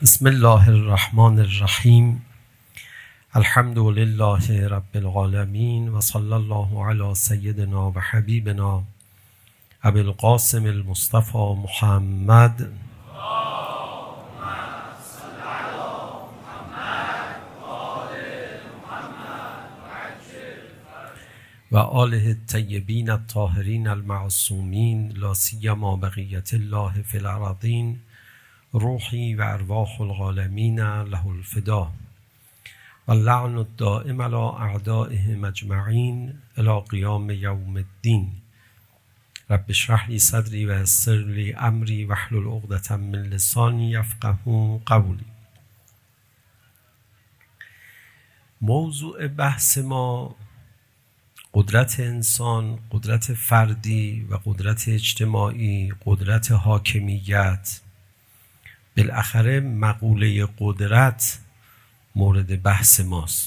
بسم الله الرحمن الرحیم. الحمد لله رب العالمین و صلی الله علی سیدنا و حبیبنا ابی القاسم المصطفى محمد و آله الطیبین الطاهرین المعصومین لا سیما بقیت الله فی الارضین روحی و ارواح العالمین له الفدا و اللعن الدائم علی اعدائهم اجمعین الی قیام یوم الدین. رب اشرح لی صدری و یسر لی امری واحلل عقدة من لسانی یفقهوا قولی. موضوع بحث ما قدرت انسان، قدرت فردی و قدرت اجتماعی، قدرت حاکمیت. بالاخره مقوله قدرت مورد بحث ماست.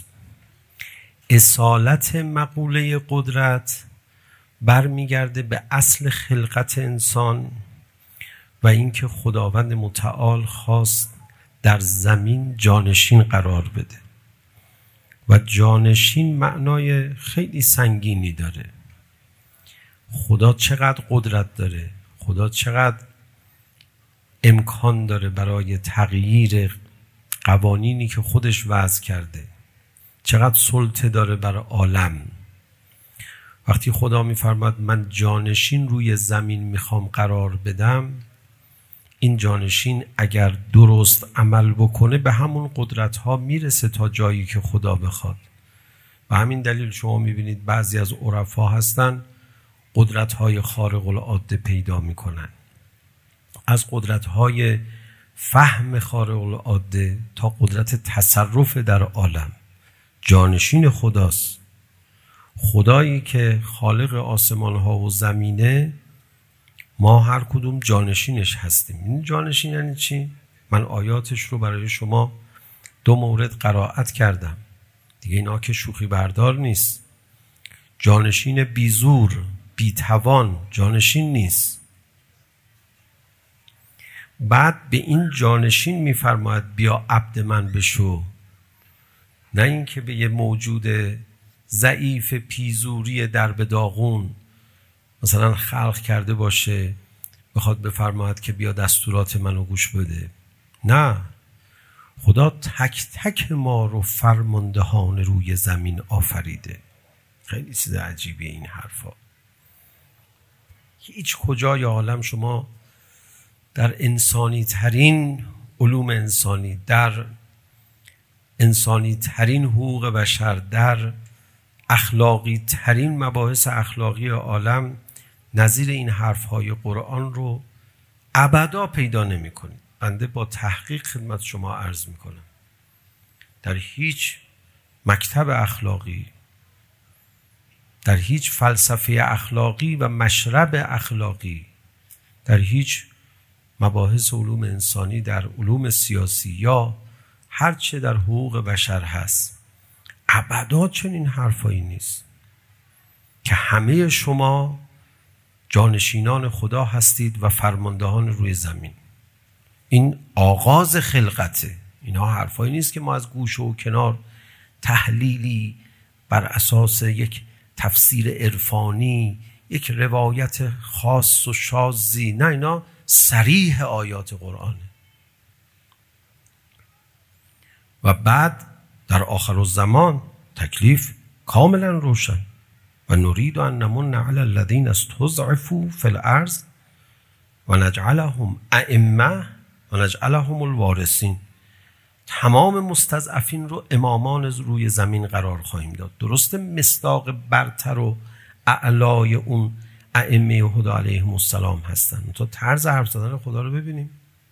اصالت مقوله قدرت برمیگرده به اصل خلقت انسان و اینکه خداوند متعال خواست در زمین جانشین قرار بده و جانشین معنای خیلی سنگینی داره. خدا چقدر قدرت داره، خدا چقدر امکان داره برای تغییر قوانینی که خودش وضع کرده، چقدر سلطه داره بر عالم. وقتی خدا میفرماد من جانشین روی زمین میخوام قرار بدم، این جانشین اگر درست عمل بکنه به همون قدرت ها میرسه تا جایی که خدا بخواد. و همین دلیل شما میبینید بعضی از عرفا هستن قدرت های خارق العاده پیدا میکنن، از قدرت های فهم خارق العاده تا قدرت تصرف در عالم. جانشین خداست. خدایی که خالق آسمان ها و زمینه، ما هر کدوم جانشینش هستیم. این جانشین یعنی چی؟ من آیاتش رو برای شما 2 مورد قرائت کردم دیگه، اینا که شوخی بردار نیست. جانشین بیزور، بیتوان جانشین نیست. بعد به این جانشین میفرماید بیا عبد من بشو، نه اینکه به یه موجود ضعیف پیزوری در به داغون مثلا خلق کرده باشه بخواد بفرماید که بیا دستورات منو گوش بده. نه، خدا تک تک ما رو فرماندهان روی زمین آفریده. خیلی چیز عجیبیه این حرفا. هیچ کجای عالم شما در انسانی ترین علوم انسانی، در انسانی ترین حقوق بشر، در اخلاقی ترین مباحث اخلاقی عالم نظیر این حرفهای قرآن رو ابدا پیدا نمی کنید. بنده با تحقیق خدمت شما عرض می کنم در هیچ مکتب اخلاقی، در هیچ فلسفه اخلاقی و مشرب اخلاقی، در هیچ مباحث علوم انسانی، در علوم سیاسی یا هرچه در حقوق بشر هست، ابدا چنین حرفایی نیست که همه شما جانشینان خدا هستید و فرماندهان روی زمین. این آغاز خلقته. اینا حرفایی نیست که ما از گوشه و کنار تحلیلی بر اساس یک تفسیر عرفانی، یک روایت خاص و شاذی، نه، اینا صریح آیات قرآنه. و بعد در آخر الزمان تکلیف کاملا روشن. و نريد ان نمن على الذين استضعفوا في الارض و نجعلهم ائمه و نجعلهم الوارثین. تمام مستضعفین رو امامان روی زمین قرار خواهیم داد. درسته مصداق برتر و اعلای اون ائمه هدی علیهم السلام هستن، تا طرز حرف زدن خدا رو ببینیم.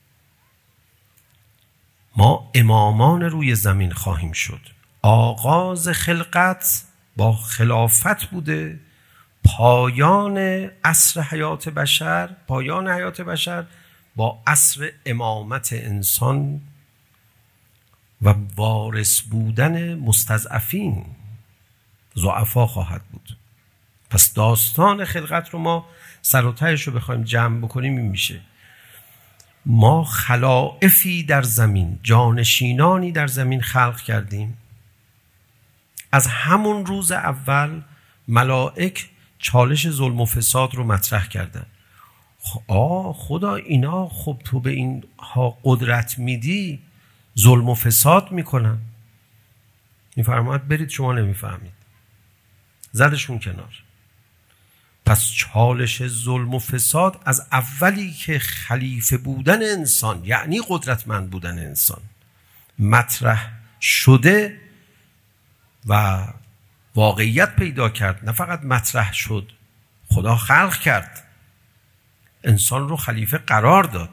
ما امامان روی زمین خواهیم شد. آغاز خلقت با خلافت بوده، پایان عصر حیات بشر، پایان حیات بشر با عصر امامت انسان و وارث بودن مستضعفین، ضعفا خواهد بود. پس داستان خلقت رو ما سر و تهش رو بخوایم جمع بکنیم این میشه ما خلائفی در زمین، جانشینانی در زمین خلق کردیم. از همون روز اول ملائک چالش ظلم و فساد رو مطرح کردن. خدا اینا خب تو به اینها قدرت میدی، ظلم و فساد میکنن. میفرماید برید شما نمیفهمید. زدشون کنار. پس چالش ظلم و فساد از اولی که خلیفه بودن انسان، یعنی قدرتمند بودن انسان، مطرح شده و واقعیت پیدا کرد، نه فقط مطرح شد، خدا خلق کرد، انسان رو خلیفه قرار داد،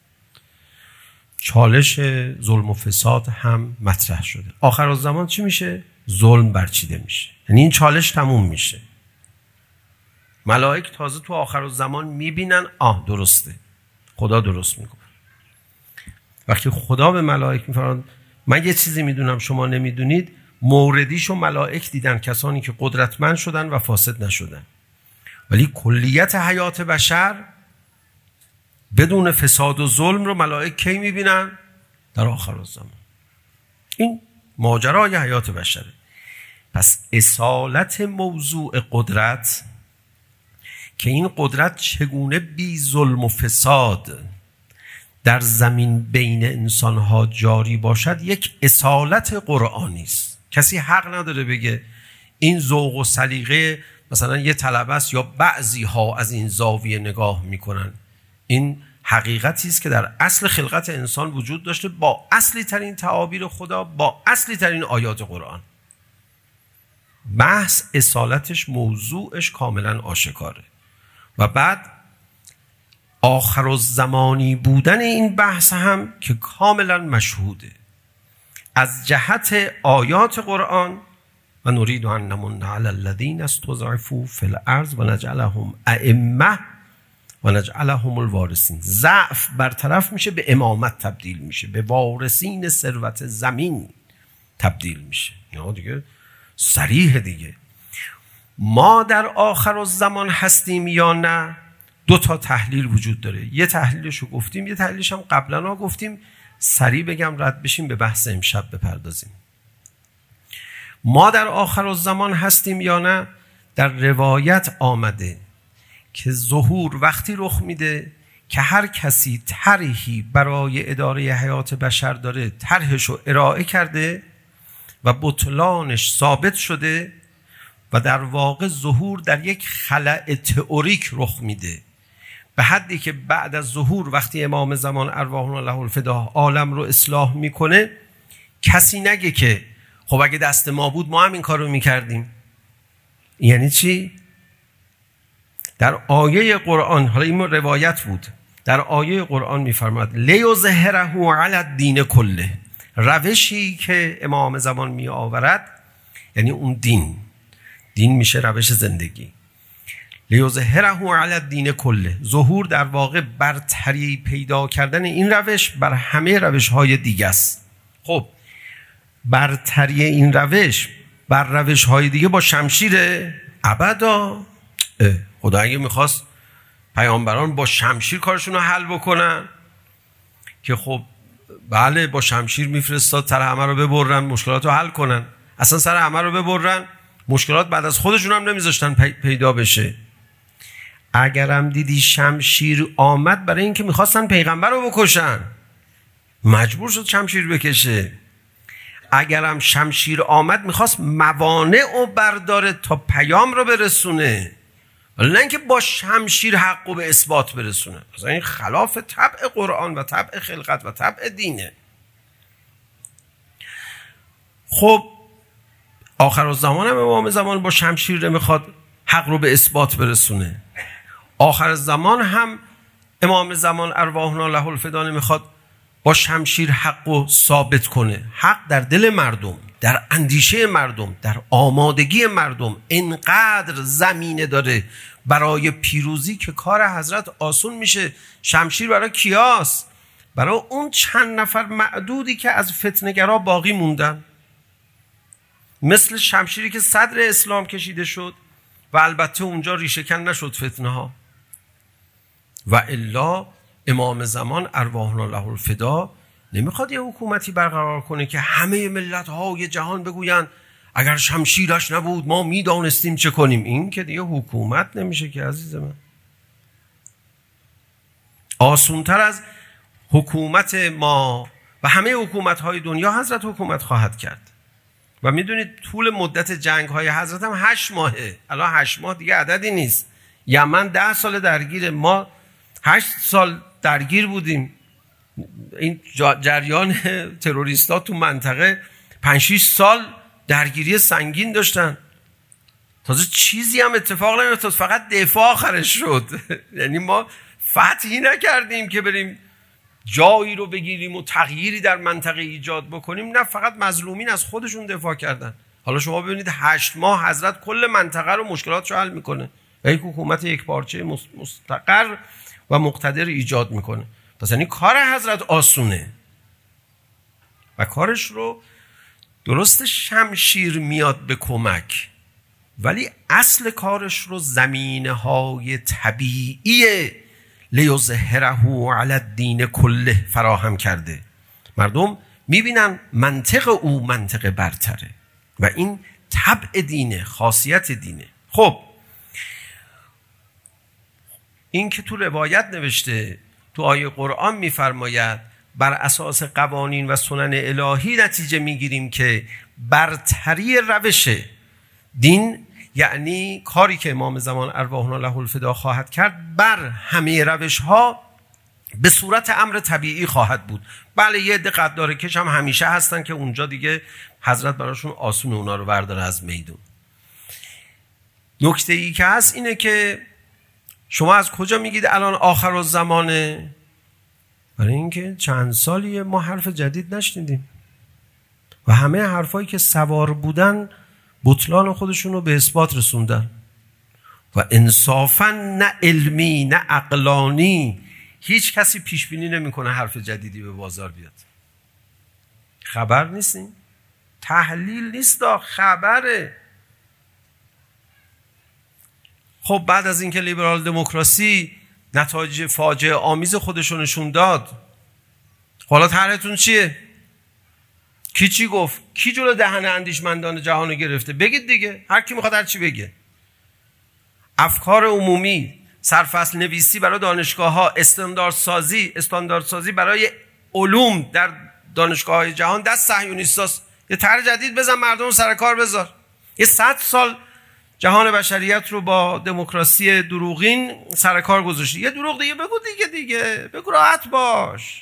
چالش ظلم و فساد هم مطرح شده. آخرالزمان چی میشه؟ ظلم برچیده میشه، یعنی این چالش تموم میشه. ملائک تازه تو آخرالزمان میبینن درسته، خدا درست میگه. وقتی خدا به ملائک میفرماید من یه چیزی میدونم شما نمیدونید، موردیشو ملائک دیدن، کسانی که قدرتمند شدن و فاسد نشدن. ولی کلیت حیات بشر بدون فساد و ظلم رو ملائک کی میبینن؟ در آخرالزمان. این ماجرای حیات بشره. پس اصالت موضوع قدرت، که این قدرت چگونه بی ظلم و فساد در زمین بین انسانها جاری باشد، یک اصالت قرآنی است. کسی حق نداره بگه این ذوق و سلیقه مثلا یه طلبه است یا بعضی ها از این زاویه نگاه میکنن. این حقیقتی است که در اصل خلقت انسان وجود داشته، با اصلی ترین تعابیر خدا، با اصلی ترین آیات قرآن. بحث اصالتش، موضوعش کاملا آشکاره. و بعد آخرالزمانی بودن این بحث هم که کاملا مشهوده از جهت آیات قرآن. و نرید ان نمن علی الذین استضعفوا فی الارض و نجعلهم ائمه و نجعلهم الوارثین. ضعف برطرف میشه، به امامت تبدیل میشه، به وارثین ثروت زمین تبدیل میشه. یا دیگه صریح دیگه. ما در آخرالزمان هستیم یا نه؟ 2 تحلیل وجود داره. یه تحلیلشو گفتیم، یه تحلیلش هم قبلا گفتیم. سریع بگم رد بشیم، به بحث امشب بپردازیم. ما در آخرالزمان هستیم یا نه؟ در روایت آمده که ظهور وقتی رخ میده که هر کسی طرحی برای اداره حیات بشر داره، طرحشو ارائه کرده و بطلانش ثابت شده و در واقع ظهور در یک خلأ تئوریک رخ میده، به حدی که بعد از ظهور وقتی امام زمان ارواحنا له الفدا عالم رو اصلاح میکنه، کسی نگه که خب اگه دست ما بود ما هم این کار رو میکردیم. یعنی چی؟ در آیه قرآن، حالا این روایت بود، در آیه قرآن میفرماد لیظهره علی الدین کله. روشی که امام زمان می آورد یعنی اون دین میشه روش زندگی. لیظهره علی الدین کله. ظهور در واقع برتری پیدا کردن این روش بر همه روش‌های دیگه است. خب برتری این روش بر روش‌های دیگه با شمشیر ابدا. خدا اگه میخواست پیامبران با شمشیر کارشون رو حل بکنن که خب بله با شمشیر میفرستاد سر همه رو ببرن، مشکلات رو حل کنن. اصلا سر همه رو ببرن، مشکلات بعد از خودشون هم نمیذاشتن پیدا بشه. اگرم دیدی شمشیر آمد برای اینکه میخواستن پیغمبر رو بکشن، مجبور شد شمشیر بکشه. اگرم شمشیر آمد میخواست موانع رو برداره تا پیام رو برسونه، ولی نه اینکه با شمشیر حق رو به اثبات برسونه. مثلا این خلاف طبع قرآن و طبع خلقت و طبع دینه. خب آخرالزمان هم امام زمان با شمشیر میخواد حق رو به اثبات برسونه. آخرالزمان هم امام زمان ارواحنا له الفدا میخواد با شمشیر حق رو ثابت کنه. حق در دل مردم، در اندیشه مردم، در آمادگی مردم اینقدر زمینه داره برای پیروزی که کار حضرت آسون میشه. شمشیر برای کیاس؟ برای اون چند نفر معدودی که از فتنه‌گرا باقی موندن، مثل شمشیری که صدر اسلام کشیده شد و البته اونجا ریشه کن نشد فتنه ها، و الا امام زمان ارواحنا له الفدا نمیخواد یه حکومتی برقرار کنه که همه ملت‌های جهان بگوین اگر شمشیرش نبود ما میدانستیم چه کنیم. این که دیگه حکومت نمیشه که عزیز من. آسونتر از حکومت ما و همه حکومت‌های دنیا حضرت حکومت خواهد کرد. و میدونید طول مدت جنگ‌های حضرت هم 8 ماهه. الان 8 ماه دیگه عددی نیست. یمن 10 سال درگیره، ما 8 سال درگیر بودیم. این جریان تروریستا تو منطقه 5-6 سال درگیری سنگین داشتن. تازه چیزی هم اتفاق نیفتاد، فقط دفاع آخرش شد. یعنی ما فتحی نکردیم که بریم جایی رو بگیریم و تغییری در منطقه ایجاد بکنیم، نه، فقط مظلومین از خودشون دفاع کردن. حالا شما ببینید 8 ماه حضرت کل منطقه رو مشکلاتش حل میکنه و یک حکومت یکپارچه مستقر و مقتدر ایجاد میکنه. پس یعنی کار حضرت آسونه و کارش رو درست شمشیر میاد به کمک، ولی اصل کارش رو زمینه های طبیعی لیظهره علی الدین کله فراهم کرده. مردم میبینن منطق او منطق برتره و این طبع دینه، خاصیت دینه. خب این که تو روایت نوشته، تو آیه قرآن میفرماید بر اساس قوانین و سنن الهی نتیجه میگیریم که برتری روش دین، یعنی کاری که امام زمان ارواحنا له الفدا خواهد کرد، بر همه روش ها به صورت امر طبیعی خواهد بود. بله یه عده قدار کش هم همیشه هستن که اونجا دیگه حضرت براشون آسون اونا رو برداره از میدون. نکته ای که هست اینه که شما از کجا میگید الان آخر الزمانه؟ برای اینکه چند سالیه ما حرف جدید نشنیدیم و همه حرفایی که سوار بودن بطلان خودشون رو به اثبات رسوندن و انصافا نه علمی نه عقلانی هیچ کسی پیش بینی نمیکنه حرف جدیدی به بازار بیاد. خبر نیستیم، تحلیل نیست، خبره. خب بعد از اینکه لیبرال دموکراسی نتایج فاجعه آمیز خودشو نشون داد، حالا طرحتون چیه؟ کی چی گفت؟ کی جلو دهن اندیشمندان جهانو گرفته؟ بگید دیگه، هر کی میخواد هر چی بگه. افکار عمومی، سرفصل نویسی برای دانشگاه‌ها، استانداردسازی برای علوم در دانشگاه‌های جهان دست صهیونیستاست. یه طرح جدید بزن، مردم رو سر کار بذار. یه 100 سال جهان بشریت رو با دموکراسی دروغین سر کار گذاشتی. یه دروغ دیگه بگو دیگه بگو، راحت باش.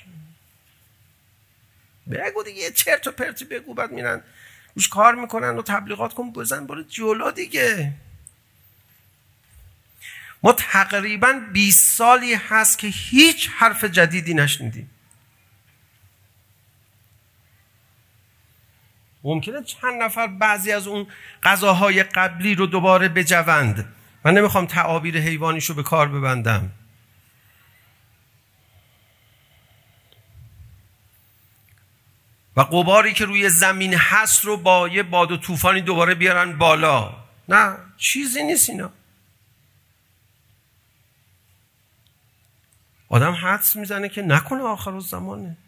بگو دیگه، چرت و پرتی بگو، بعد میرن روش کار میکنن و تبلیغات کن، بزن برو جلو دیگه. ما تقریبا 20 سالی هست که هیچ حرف جدیدی نشنیدیم. ممکنه چند نفر بعضی از اون غذاهای قبلی رو دوباره بجوند. من نمیخوام تعابیر حیوانیشو به کار ببندم. و غباری که روی زمین هست رو با یه باد و طوفانی دوباره بیارن بالا. نه، چیزی نیست اینا. آدم حدس میزنه که نکنه آخر الزمانه.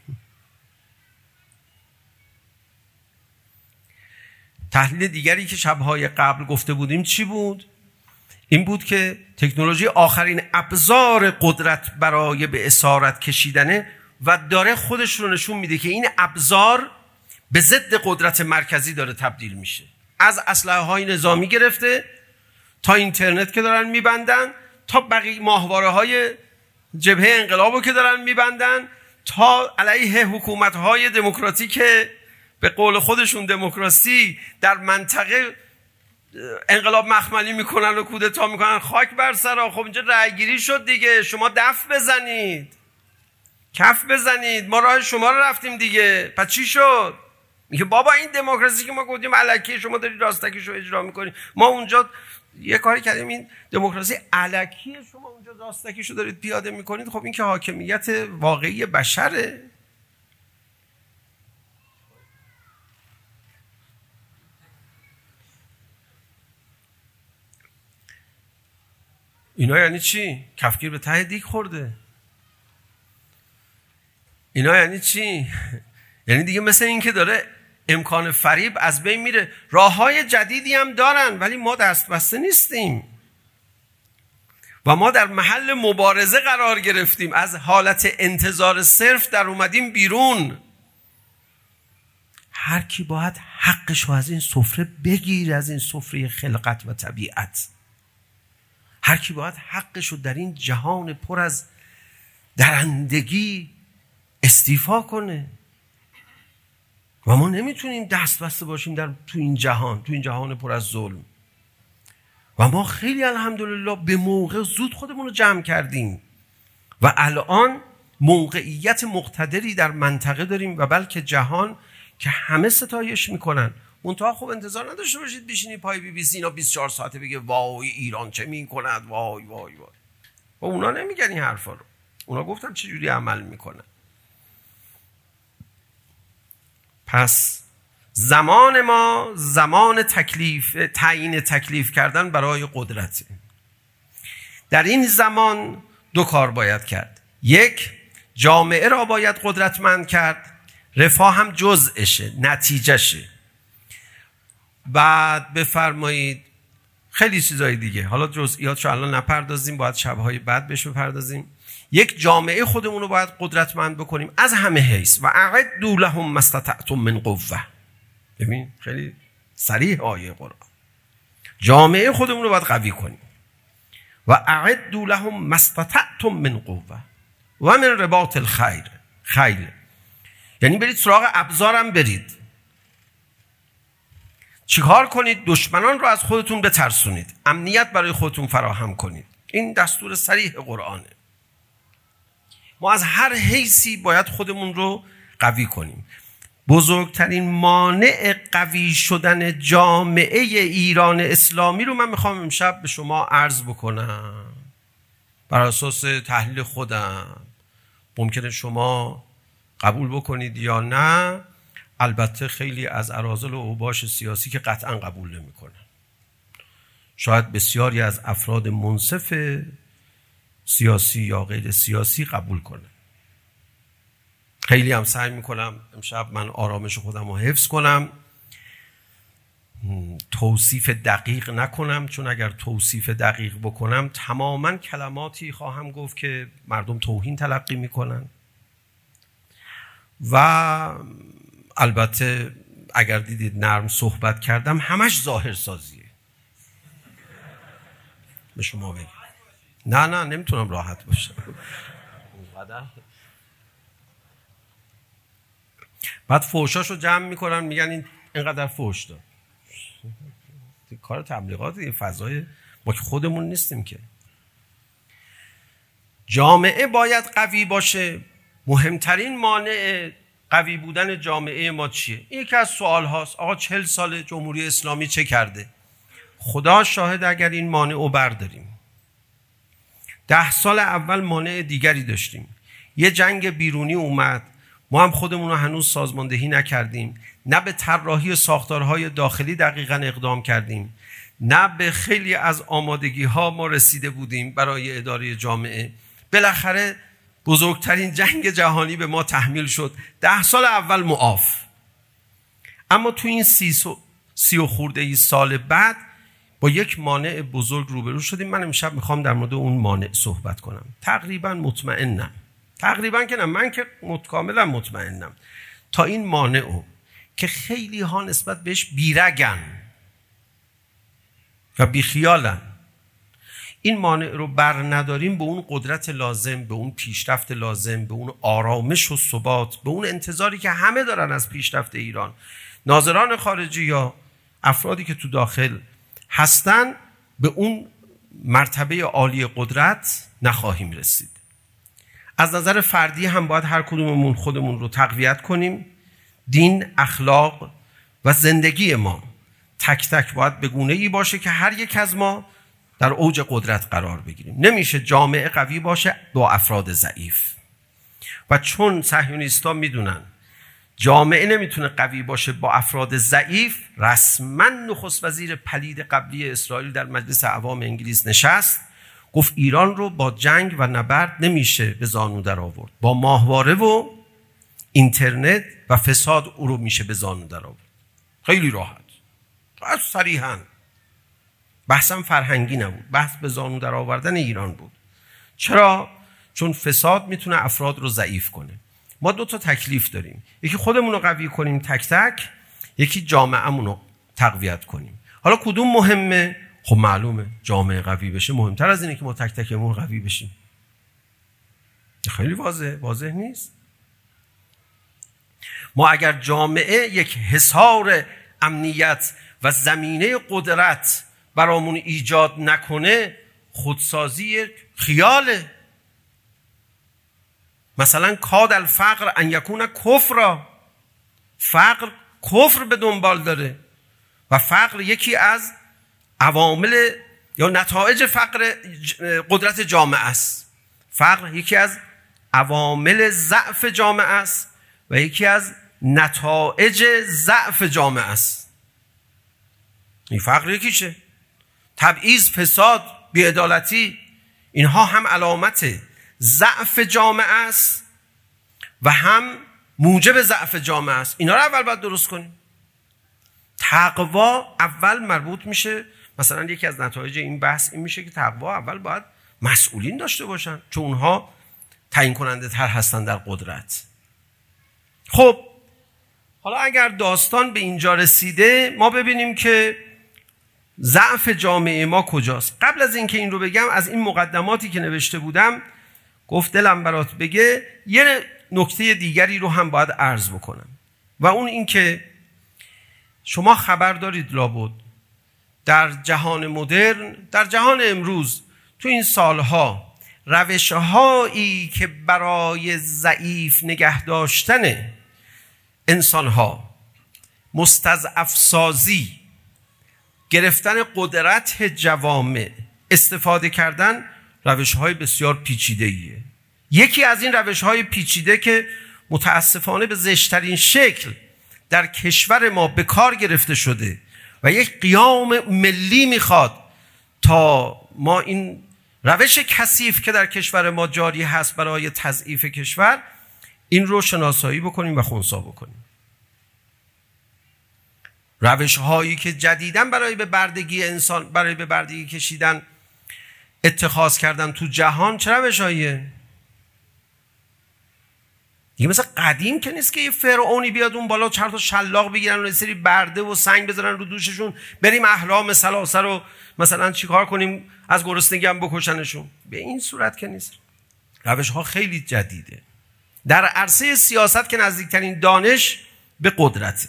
تحلیل دیگری که شب‌های قبل گفته بودیم چی بود؟ این بود که تکنولوژی آخرین ابزار قدرت برای به اسارت کشیدنه و داره خودش رو نشون میده که این ابزار به ضد قدرت مرکزی داره تبدیل میشه. از اسلحه‌های نظامی گرفته تا اینترنت که دارن میبندن، تا بقیه ماهواره‌های جبهه انقلابو که دارن میبندن، تا علیه حکومت‌های دموکراتیک به قول خودشون دموکراسی در منطقه انقلاب مخملی میکنن و کودتا میکنن. خاک بر سرها. خب اینجا رأیگیری شد دیگه، شما دف بزنید، کف بزنید، ما راه شما رو رفتیم دیگه. پس چی شد؟ میگه بابا این دموکراسی که ما گفتیم الکی، شما دارید راستکیشو اجرا میکنید. ما اونجا یه کاری کردیم، این دموکراسی الکی، شما اونجا راستکیشو دارید پیاده میکنید. خب این که حاکمیت واقعی بشره. اینا یعنی چی؟ کفگیر به ته دیگ خورده. اینا یعنی چی؟ یعنی دیگه مثل این که داره امکان فریب از بین میره. راههای جدیدی هم دارن ولی ما دست بسته نیستیم و ما در محل مبارزه قرار گرفتیم، از حالت انتظار صرف در اومدیم بیرون. هر کی باید حقشو از این سفره بگیر، از این سفره خلقت و طبیعت. هر کی باید حقشو در این جهان پر از درندگی استیفا کنه و ما نمیتونیم دست بسته باشیم تو این جهان پر از ظلم. و ما خیلی الحمدلله به موقع زود خودمون رو جمع کردیم و الان موقعیت مقتدری در منطقه داریم و بلکه جهان که همه ستایش میکنن. منتها خب انتظار نداشته باشید بشینی پای بی بی سی اینا 24 ساعته بگه وای ایران چه میکند، وای وای وای. و اونا نمیگن این حرفا رو. اونا گفتن چجوری عمل میکنن. پس زمان ما زمان تعیین تکلیف کردن برای قدرت. در این زمان دو کار باید کرد. یک، جامعه را باید قدرتمند کرد، رفاه هم جزءشه، نتیجهشه. بعد بفرمایید خیلی چیزای دیگه، حالا جزئیاتشو الان نپردازیم، باید شبهای بعد بهش بپردازیم. یک، جامعه خودمون رو باید قدرتمند بکنیم از همه حیث. و اعدوا لهم ما استطعتم من قوه. ببین خیلی صریح آیه قرآن. جامعه خودمون رو باید قوی کنیم. و اعدوا لهم ما استطعتم من قوه و من رباط الخیل. یعنی برید سراغ ابزارم برید. چیکار کنید؟ دشمنان رو از خودتون بترسونید، امنیت برای خودتون فراهم کنید. این دستور صریح قرآنه. ما از هر حیثی باید خودمون رو قوی کنیم. بزرگترین مانع قوی شدن جامعه ایران اسلامی رو من میخوام امشب به شما عرض بکنم بر اساس تحلیل خودم. ممکنه شما قبول بکنید یا نه. البته خیلی از اراذل و اوباش سیاسی که قطعا قبول نمیکنن. شاید بسیاری از افراد منصف سیاسی یا غیر سیاسی قبول کنن. خیلی هم سعی میکنم امشب من آرامش خودم رو حفظ کنم، توصیف دقیق نکنم، چون اگر توصیف دقیق بکنم تماما کلماتی خواهم گفت که مردم توهین تلقی میکنن. و البته اگر دیدید نرم صحبت کردم همش ظاهر سازیه. به شما بگم نه نمیتونم راحت باشم. بعد فحشاشو جمع میکنن میگن اینقدر فحش داد. کار تبلیغات، این فضای ما که خودمون نیستیم که. جامعه باید قوی باشه. مهمترین مانع قوی بودن جامعه ما چیه؟ این یکی از سوال هاست. آقا 40 سال جمهوری اسلامی چه کرده؟ خدا شاهد اگر این مانع رو برداریم. 10 سال اول مانع دیگری داشتیم. یه جنگ بیرونی اومد، ما هم خودمون رو هنوز سازماندهی نکردیم، نه به طراحی ساختارهای داخلی دقیقاً اقدام کردیم، نه به خیلی از آمادگی ها ما رسیده بودیم برای اداره جامعه. بالاخره بزرگترین جنگ جهانی به ما تحمیل شد. 10 سال اول معاف. اما تو این 30 و خورده ای سال بعد با یک مانع بزرگ روبرو شدیم. من امشب میخوام در مورد اون مانع صحبت کنم. تقریبا مطمئنم، تقریبا که نه، من که کاملا مطمئنم تا این مانع که خیلی ها نسبت بهش بیرگن و بیخیالن، این مانع رو بر نداریم، به اون قدرت لازم، به اون پیشرفت لازم، به اون آرامش و ثبات، به اون انتظاری که همه دارن از پیشرفت ایران، ناظران خارجی یا افرادی که تو داخل هستن، به اون مرتبه عالی قدرت نخواهیم رسید. از نظر فردی هم باید هر کدوممون خودمون رو تقویت کنیم. دین، اخلاق و زندگی ما تک تک باید به گونه‌ای باشه که هر یک از ما در اوج قدرت قرار بگیریم. نمیشه جامعه قوی باشه با افراد ضعیف. و چون صهیونیست‌ها میدونن جامعه نمیتونه قوی باشه با افراد ضعیف، رسما نخست وزیر پلید قبلی اسرائیل در مجلس اعوام انگلیس نشست، گفت ایران رو با جنگ و نبرد نمیشه به زانو در آورد، با ماهواره و اینترنت و فساد او رو میشه به زانو در آورد. خیلی راحت، صریحاً. بحثم فرهنگی نبود، بحث به زانو در آوردن ایران بود. چرا؟ چون فساد میتونه افراد رو ضعیف کنه. ما 2 تا تکلیف داریم، یکی خودمون رو قوی کنیم تک تک، یکی جامعه‌مون رو تقویت کنیم. حالا کدوم مهمه؟ خب معلومه جامعه قوی بشه مهمتر از اینه که ما تک تکمون قوی بشیم. خیلی واضح نیست؟ ما اگر جامعه یک حصار امنیت و زمینه قدرت برامون ایجاد نکنه، خودسازی خیاله. مثلا کاد الفقر ان یکون کفرا، فقر کفر به دنبال داره و فقر یکی از عوامل یا نتایج فقر قدرت جامعه است. فقر یکی از عوامل ضعف جامعه است و یکی از نتایج ضعف جامعه است. این فقر یکیشه. تبعیض، فساد، بی‌عدالتی، اینها هم علامت ضعف جامعه است و هم موجب ضعف جامعه است. اینا رو اول باید درست کنیم. تقوا اول مربوط میشه، مثلا یکی از نتایج این بحث این میشه که تقوا اول باید مسئولین داشته باشن، چون اونها تعیین کننده تر هستن در قدرت. خب حالا اگر داستان به اینجا رسیده، ما ببینیم که ضعف جامعه ما کجاست. قبل از اینکه این رو بگم، از این مقدماتی که نوشته بودم گفت دلم برات بگه، یه نکته دیگری رو هم باید عرض بکنم و اون این که شما خبر دارید لابد در جهان مدرن، در جهان امروز، تو این سالها روش‌هایی که برای ضعیف نگه داشتن انسان‌ها، مستضعف سازی، گرفتن قدرت جوامع استفاده کردن، روش‌های بسیار پیچیده‌ایه. یکی از این روش‌های پیچیده که متاسفانه به زشت‌ترین شکل در کشور ما به کار گرفته شده و یک قیام ملی میخواد تا ما این روش کثیف که در کشور ما جاری هست برای تضعیف کشور، این رو شناسایی بکنیم و خنثی بکنیم. روش هایی که جدیداً برای به بردگی انسان، برای به بردگی کشیدن اتخاذ کردن تو جهان، چه روش هاییه؟ دیگه مثل قدیم که نیست که یه فرعونی بیاد اون بالا چند تا شلاق بگیرن و یه سری برده و سنگ بذارن رو دوششون، بریم احلام ثلاثه رو مثلا چیکار کنیم، از گرسنگی هم بکشنشون. به این صورت که نیست. روش ها خیلی جدیده. در عرصه سیاست که نزدیکترین دانش به قدرته،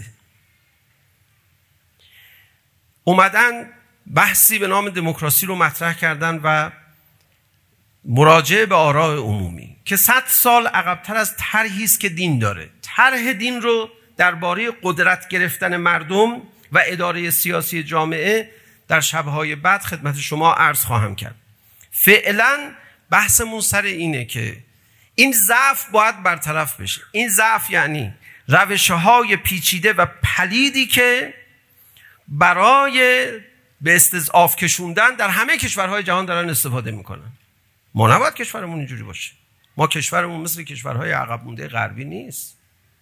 اومدن بحثی به نام دموکراسی رو مطرح کردن و مراجعه به آراء عمومی که 100 سال عقب‌تر از طرحی است که دین داره. طرح دین رو درباره قدرت گرفتن مردم و اداره سیاسی جامعه در شب‌های بعد خدمت شما عرض خواهم کرد. فعلا بحثمون سر اینه که این ضعف باید برطرف بشه. این ضعف یعنی روش‌های پیچیده و پلیدی که برای به استضعاف کشوندن در همه کشورهای جهان دارن استفاده میکنن. ما نباید کشورمون اینجوری باشه. ما کشورمون مثل کشورهای عقب مونده غربی نیست.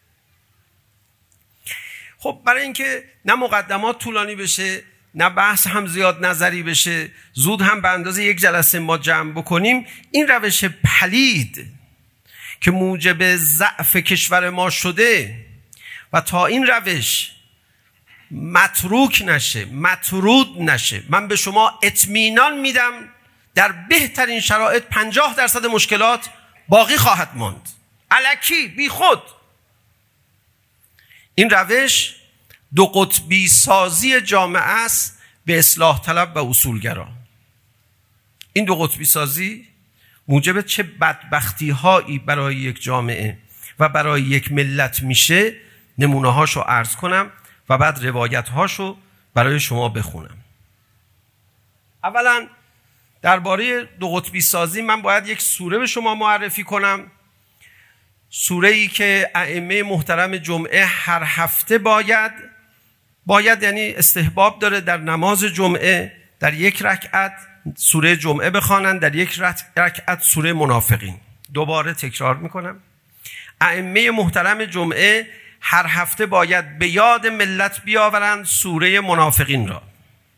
خب برای اینکه نه مقدمات طولانی بشه، نه بحث هم زیاد نظری بشه، زود هم به اندازه یک جلسه ما جمع بکنیم، این روش پلید که موجب ضعف کشور ما شده و تا این روش متروک نشه، مطرود نشه، من به شما اطمینان میدم در بهترین شرایط 50% مشکلات باقی خواهد ماند. الکی بی خود. این روش دو قطبی سازی جامعه است به اصلاح طلب و اصولگرا. این دو قطبی سازی موجب چه بدبختی هایی برای یک جامعه و برای یک ملت میشه، نمونه هاشو عرض کنم و بعد روایت هاشو برای شما بخونم. اولا درباره دو قطبی سازی من باید یک سوره به شما معرفی کنم. سوره‌ای که ائمه محترم جمعه هر هفته باید یعنی استحباب داره در نماز جمعه در یک رکعت سوره جمعه بخوانند، در یک رکعت سوره منافقین. دوباره تکرار میکنم، ائمه محترم جمعه هر هفته باید به یاد ملت بیاورند سوره منافقین را.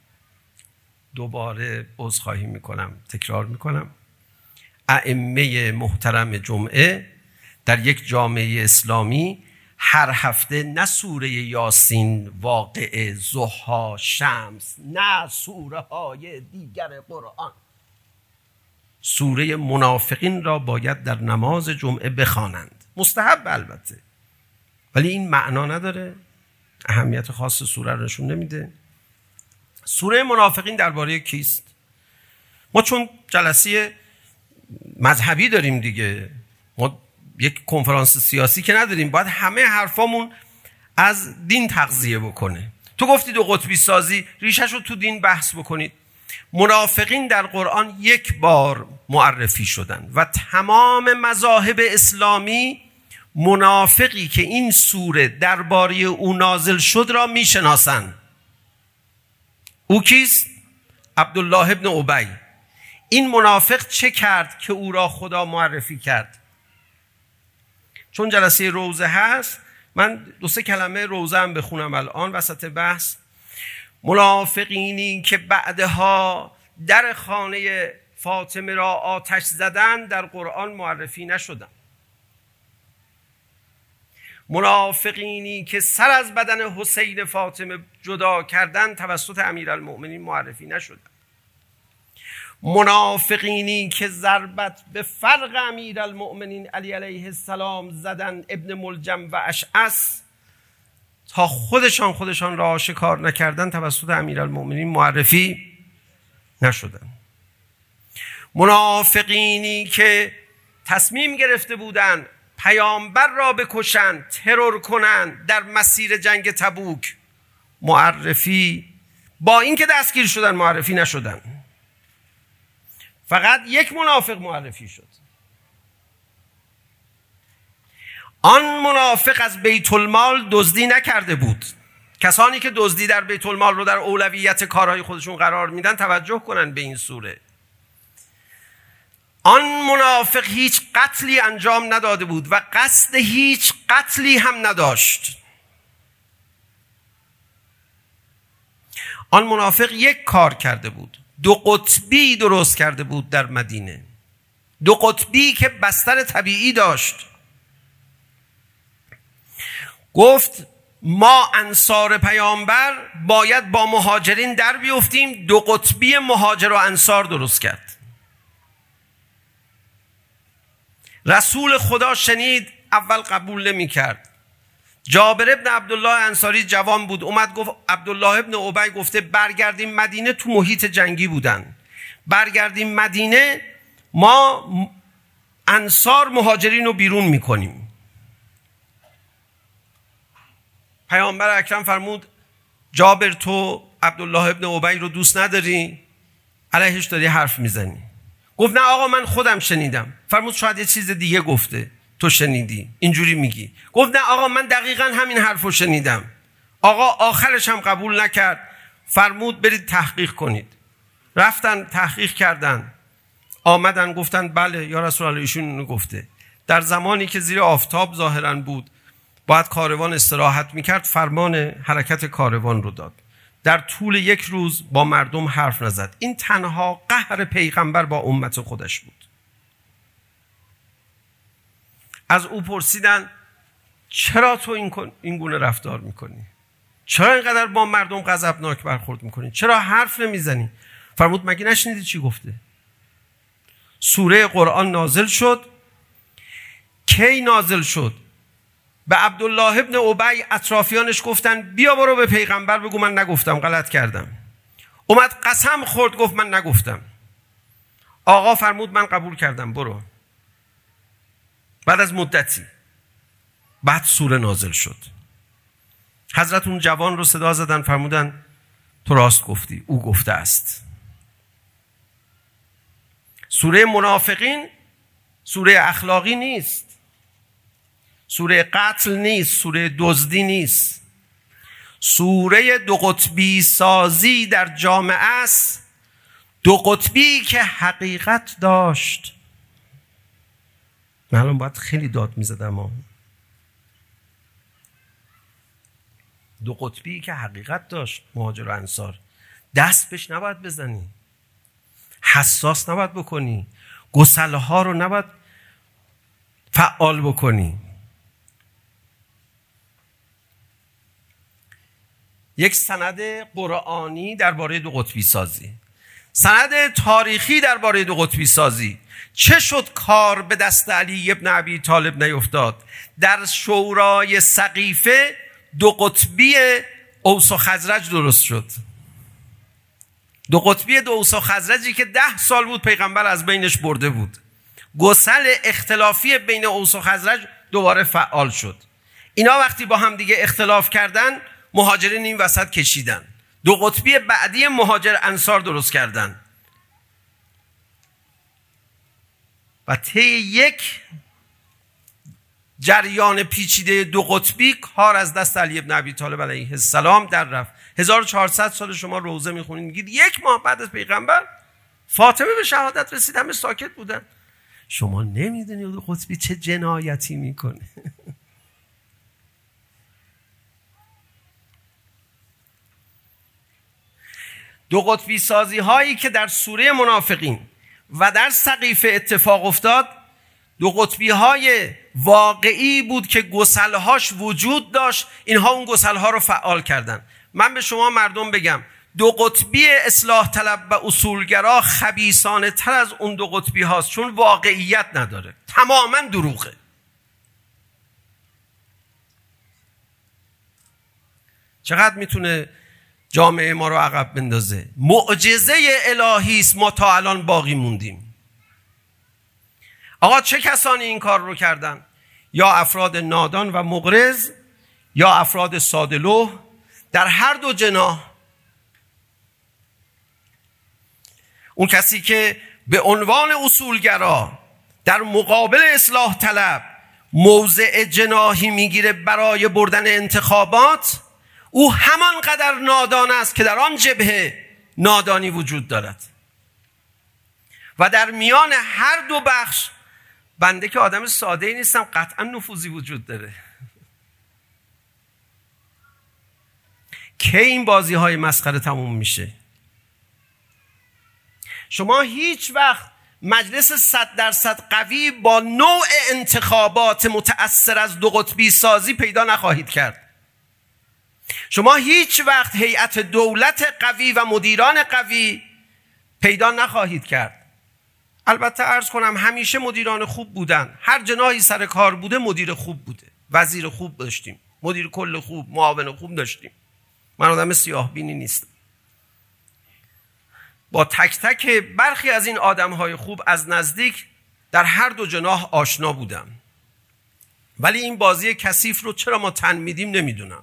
دوباره عذرخواهی میکنم، تکرار میکنم. ائمه محترم جمعه در یک جامعه اسلامی هر هفته نه سوره یاسین، واقعه، ضحی، شمس، نه سوره های دیگر قرآن، سوره منافقین را باید در نماز جمعه بخوانند. مستحب البته، ولی این معنا نداره، اهمیت خاص سوره را نشون نمیده. سوره منافقین درباره کیست؟ ما چون جلسه مذهبی داریم دیگه، ما یک کنفرانس سیاسی که نداریم، باید همه حرفامون از دین تغذیه بکنه. تو گفتی دو قطبی سازی، ریشش رو تو دین بحث بکنید. منافقین در قرآن یک بار معرفی شدن و تمام مذاهب اسلامی منافقی که این سوره درباره او نازل شد را میشناسند. او کیست؟ عبدالله ابن ابی. این منافق چه کرد که او را خدا معرفی کرد؟ چون جلسه روزه هست، من 2-3 کلمه روزه هم بخونم الان وسط بحث. منافقینی که بعدها در خانه فاطمه را آتش زدن در قرآن معرفی نشدن. منافقینی که سر از بدن حسین فاطمه جدا کردن توسط امیرالمؤمنین معرفی نشدن. منافقینی که ضربت به فرق امیرالمؤمنین علی علیه السلام زدن ابن ملجم و اشعث تا خودشان را آشکار نکردن توسط امیرالمؤمنین معرفی نشدن. منافقینی که تصمیم گرفته بودند پیامبر را بکشند، ترور کنند در مسیر جنگ تبوک، معرفی با اینکه دستگیر شدن معرفی نشدن. فقط یک منافق معرفی شد. آن منافق از بیت المال دزدی نکرده بود. کسانی که دزدی در بیت المال رو در اولویت کارهای خودشون قرار میدن توجه کنن به این سوره. آن منافق هیچ قتلی انجام نداده بود و قصد هیچ قتلی هم نداشت. آن منافق یک کار کرده بود، 2 قطبی درست کرده بود در مدینه، 2 قطبی که بستر طبیعی داشت. گفت ما انصار پیامبر باید با مهاجرین در بیفتیم. 2 قطبی مهاجر و انصار درست کرد. رسول خدا شنید، اول قبول نمی کرد. جابر ابن عبدالله انصاری جوان بود، اومد گفت عبدالله ابن ابی گفته برگردیم مدینه، تو محیط جنگی بودن، برگردیم مدینه، ما انصار مهاجرین رو بیرون میکنیم. پیامبر اکرم فرمود جابر تو عبدالله ابن ابی رو دوست نداری؟ علیهش داری حرف میزنی. گفت نه آقا من خودم شنیدم. فرمود شاید یه چیز دیگه گفته، تو شنیدی اینجوری میگی. گفت نه آقا من دقیقاً همین حرفو شنیدم. آقا آخرش هم قبول نکرد. فرمود برید تحقیق کنید. رفتن تحقیق کردن، آمدن گفتن بله یا رسول الله ایشون اینو گفته. در زمانی که زیر آفتاب ظاهراً بود، باید کاروان استراحت میکرد، فرمان حرکت کاروان رو داد. در طول 1 روز با مردم حرف نزد. این تنها قهر پیغمبر با امت خودش بود. از او پرسیدن چرا تو این گونه رفتار میکنی؟ چرا اینقدر با مردم غضبناک برخورد میکنی؟ چرا حرف نمیزنی؟ فرمود مگه نشنیدی چی گفته؟ سوره قرآن نازل شد. کی نازل شد؟ به عبدالله ابن ابی اطرافیانش گفتن بیا برو به پیغمبر بگو من نگفتم، غلط کردم. اومد قسم خورد گفت من نگفتم. آقا فرمود من قبول کردم، برو. بعد از مدتی بعد سوره نازل شد. حضرت اون جوان رو صدا زدن، فرمودن تو راست گفتی، او گفته است. سوره منافقین سوره اخلاقی نیست، سوره قتل نیست، سوره دزدی نیست. سوره 2 قطبی سازی در جامعه است. 2 قطبی که حقیقت داشت. من الان باید خیلی داد میزدم دو قطبی که حقیقت داشت مهاجر و انصار، دست بهش نباید بزنی، حساس نباید بکنی، گسله ها رو نباید فعال بکنی. یک سند قرآنی درباره دو قطبی سازی، سند تاریخی درباره دو قطبی سازی. چه شد کار به دست علی ابن ابی طالب نیفتاد؟ در شورای سقیفه دو قطبی اوس و خزرج درست شد. دو قطبی دو اوس و خزرجی که 10 سال بود پیغمبر از بینش برده بود. گسل اختلافی بین اوس و خزرج دوباره فعال شد. اینا وقتی با هم دیگه اختلاف کردن، مهاجرین این وسط کشیدن، دو قطبی بعدی مهاجر انصار درست کردن و طی یک جریان پیچیده دو قطبی کار از دست علی ابن ابی طالب علیه السلام در رفت. 1400 سال شما روزه میخونید میگید 1 ماه بعد از پیغمبر فاطمه به شهادت رسید، همه ساکت بودن. شما نمیدونید دو قطبی چه جنایتی میکنه. دو قطبی سازی هایی که در سوره منافقین و در سقیفه اتفاق افتاد، دو قطبی های واقعی بود که گسلهاش وجود داشت. اینها اون گسلها رو فعال کردن. من به شما مردم بگم دو قطبی اصلاح طلب و اصولگرا خبیثانه تر از اون دو قطبی هاست، چون واقعیت نداره، تماما دروغه. چقدر میتونه جامعه ما رو عقب بندازه؟ معجزه الهی است ما تا الان باقی موندیم. آقا چه کسانی این کار رو کردن؟ یا افراد نادان و مغرض یا افراد ساده‌لوح در هر دو جناح. اون کسی که به عنوان اصولگرا در مقابل اصلاح طلب موضع جناحی میگیره برای بردن انتخابات، او همانقدر نادان است که در آن جبهه نادانی وجود دارد. و در میان هر دو بخش بنده که آدم ساده‌ای نیستم، قطعا نفوذی وجود داره. کی این بازی‌های مسخره تموم میشه؟ شما هیچ وقت مجلس 100% قوی با نوع انتخابات متأثر از دو قطبی سازی پیدا نخواهید کرد. شما هیچ وقت هیئت دولت قوی و مدیران قوی پیدا نخواهید کرد. البته عرض کنم همیشه مدیران خوب بودن، هر جناحی سر کار بوده مدیر خوب بوده، وزیر خوب داشتیم، مدیر کل خوب، معاون خوب داشتیم. من آدم سیاه بینی نیستم. با تک تک برخی از این آدم‌های خوب از نزدیک در هر دو جناح آشنا بودم. ولی این بازی کثیف رو چرا ما تن میدیم نمیدونم.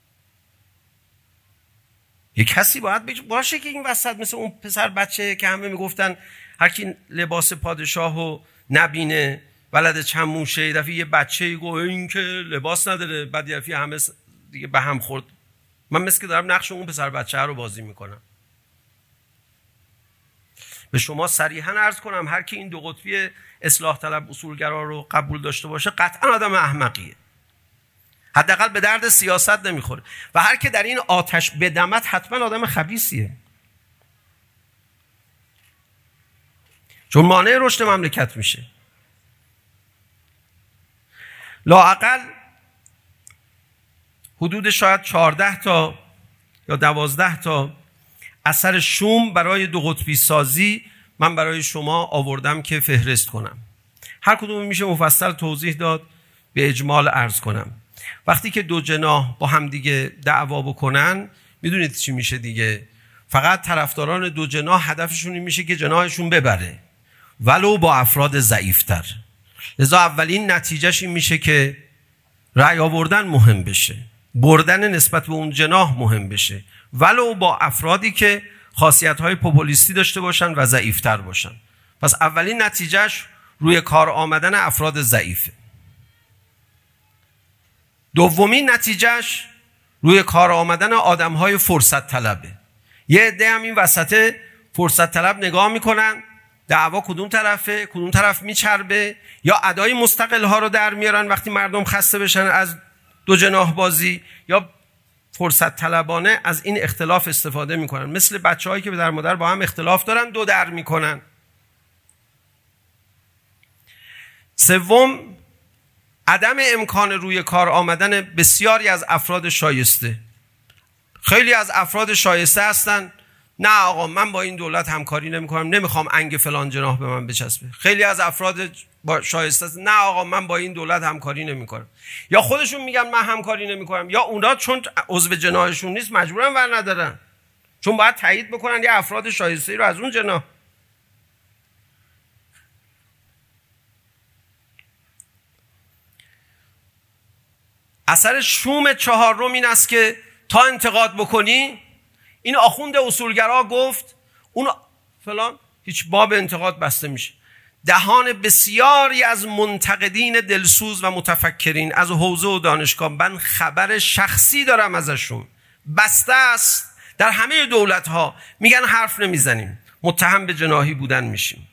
یه کسی باید باشه که این وسط مثل اون پسر بچه که همه میگفتن هر کی لباس پادشاهو نبینه ولد چموشه، دفعه یه بچه‌ای گفت این که لباس نداره، بعد یه دفعه همه دیگه به هم خورد. من مثل که دارم نقش اون پسر بچه رو بازی میکنم. به شما صریحاً عرض کنم هر کی این دو قطبی اصلاح طلب اصولگرا رو قبول داشته باشه قطعاً آدم احمقیه، حداقل به درد سیاست نمیخوره. و هر کی در این آتش بدمد حتما آدم خبیثیه، چون مانع رشد مملکت میشه. لااقل حدود شاید 14 تا یا 12 تا اثر شوم برای دو قطبی سازی من برای شما آوردم که فهرست کنم. هر کدوم میشه مفصل توضیح داد، به اجمال عرض کنم. وقتی که دو جناح با هم دیگه دعوا بکنن میدونید چی میشه دیگه؟ فقط طرفداران دو جناح هدفشون این میشه که جناحشون ببره، ولو با افراد ضعیفتر. لذا اولین نتیجهش این میشه که رأی آوردن مهم بشه، بردن نسبت به اون جناح مهم بشه، ولو با افرادی که خاصیت‌های پوپولیستی داشته باشن و ضعیفتر باشن. پس اولین نتیجهش روی کار آمدن افراد ضعیفه. دومین نتیجهش روی کار آمدن آدم‌های فرصت طلبه. یه عده هم این وسط فرصت طلب نگاه میکنن، دعوا کدوم طرفه، کدوم طرف میچربه، یا ادای مستقل ها رو در میارن وقتی مردم خسته بشن از دو جناح بازی، یا فرصت طلبانه از این اختلاف استفاده میکنن، مثل بچه‌هایی که پدر مادر با هم اختلاف دارن دو در میکنن. سوم، عدم امکان روی کار آمدن بسیاری از افراد شایسته. خیلی از افراد شایسته هستن، نه آقا من با این دولت همکاری نمیکنم، نمیخوام انگ فلان جناح به من بچسبه. خیلی از افراد شایسته هستن، نه آقا من با این دولت همکاری نمیکنم. یا خودشون میگن من همکاری نمیکنم، یا اونا چون عضو جناحشون نیست مجبورن ور ندارن، چون باید تایید بکنن یه افراد شایسته رو از اون جناح. اثر شوم چهارم این است که تا انتقاد بکنی، این آخوند اصولگرا گفت اون فلان، هیچ باب انتقاد بسته میشه. دهان بسیاری از منتقدین دلسوز و متفکرین از حوزه و دانشگاه، من خبر شخصی دارم ازشون، بسته است در همه دولت ها، میگن حرف نمیزنیم، متهم به جناحی بودن میشیم.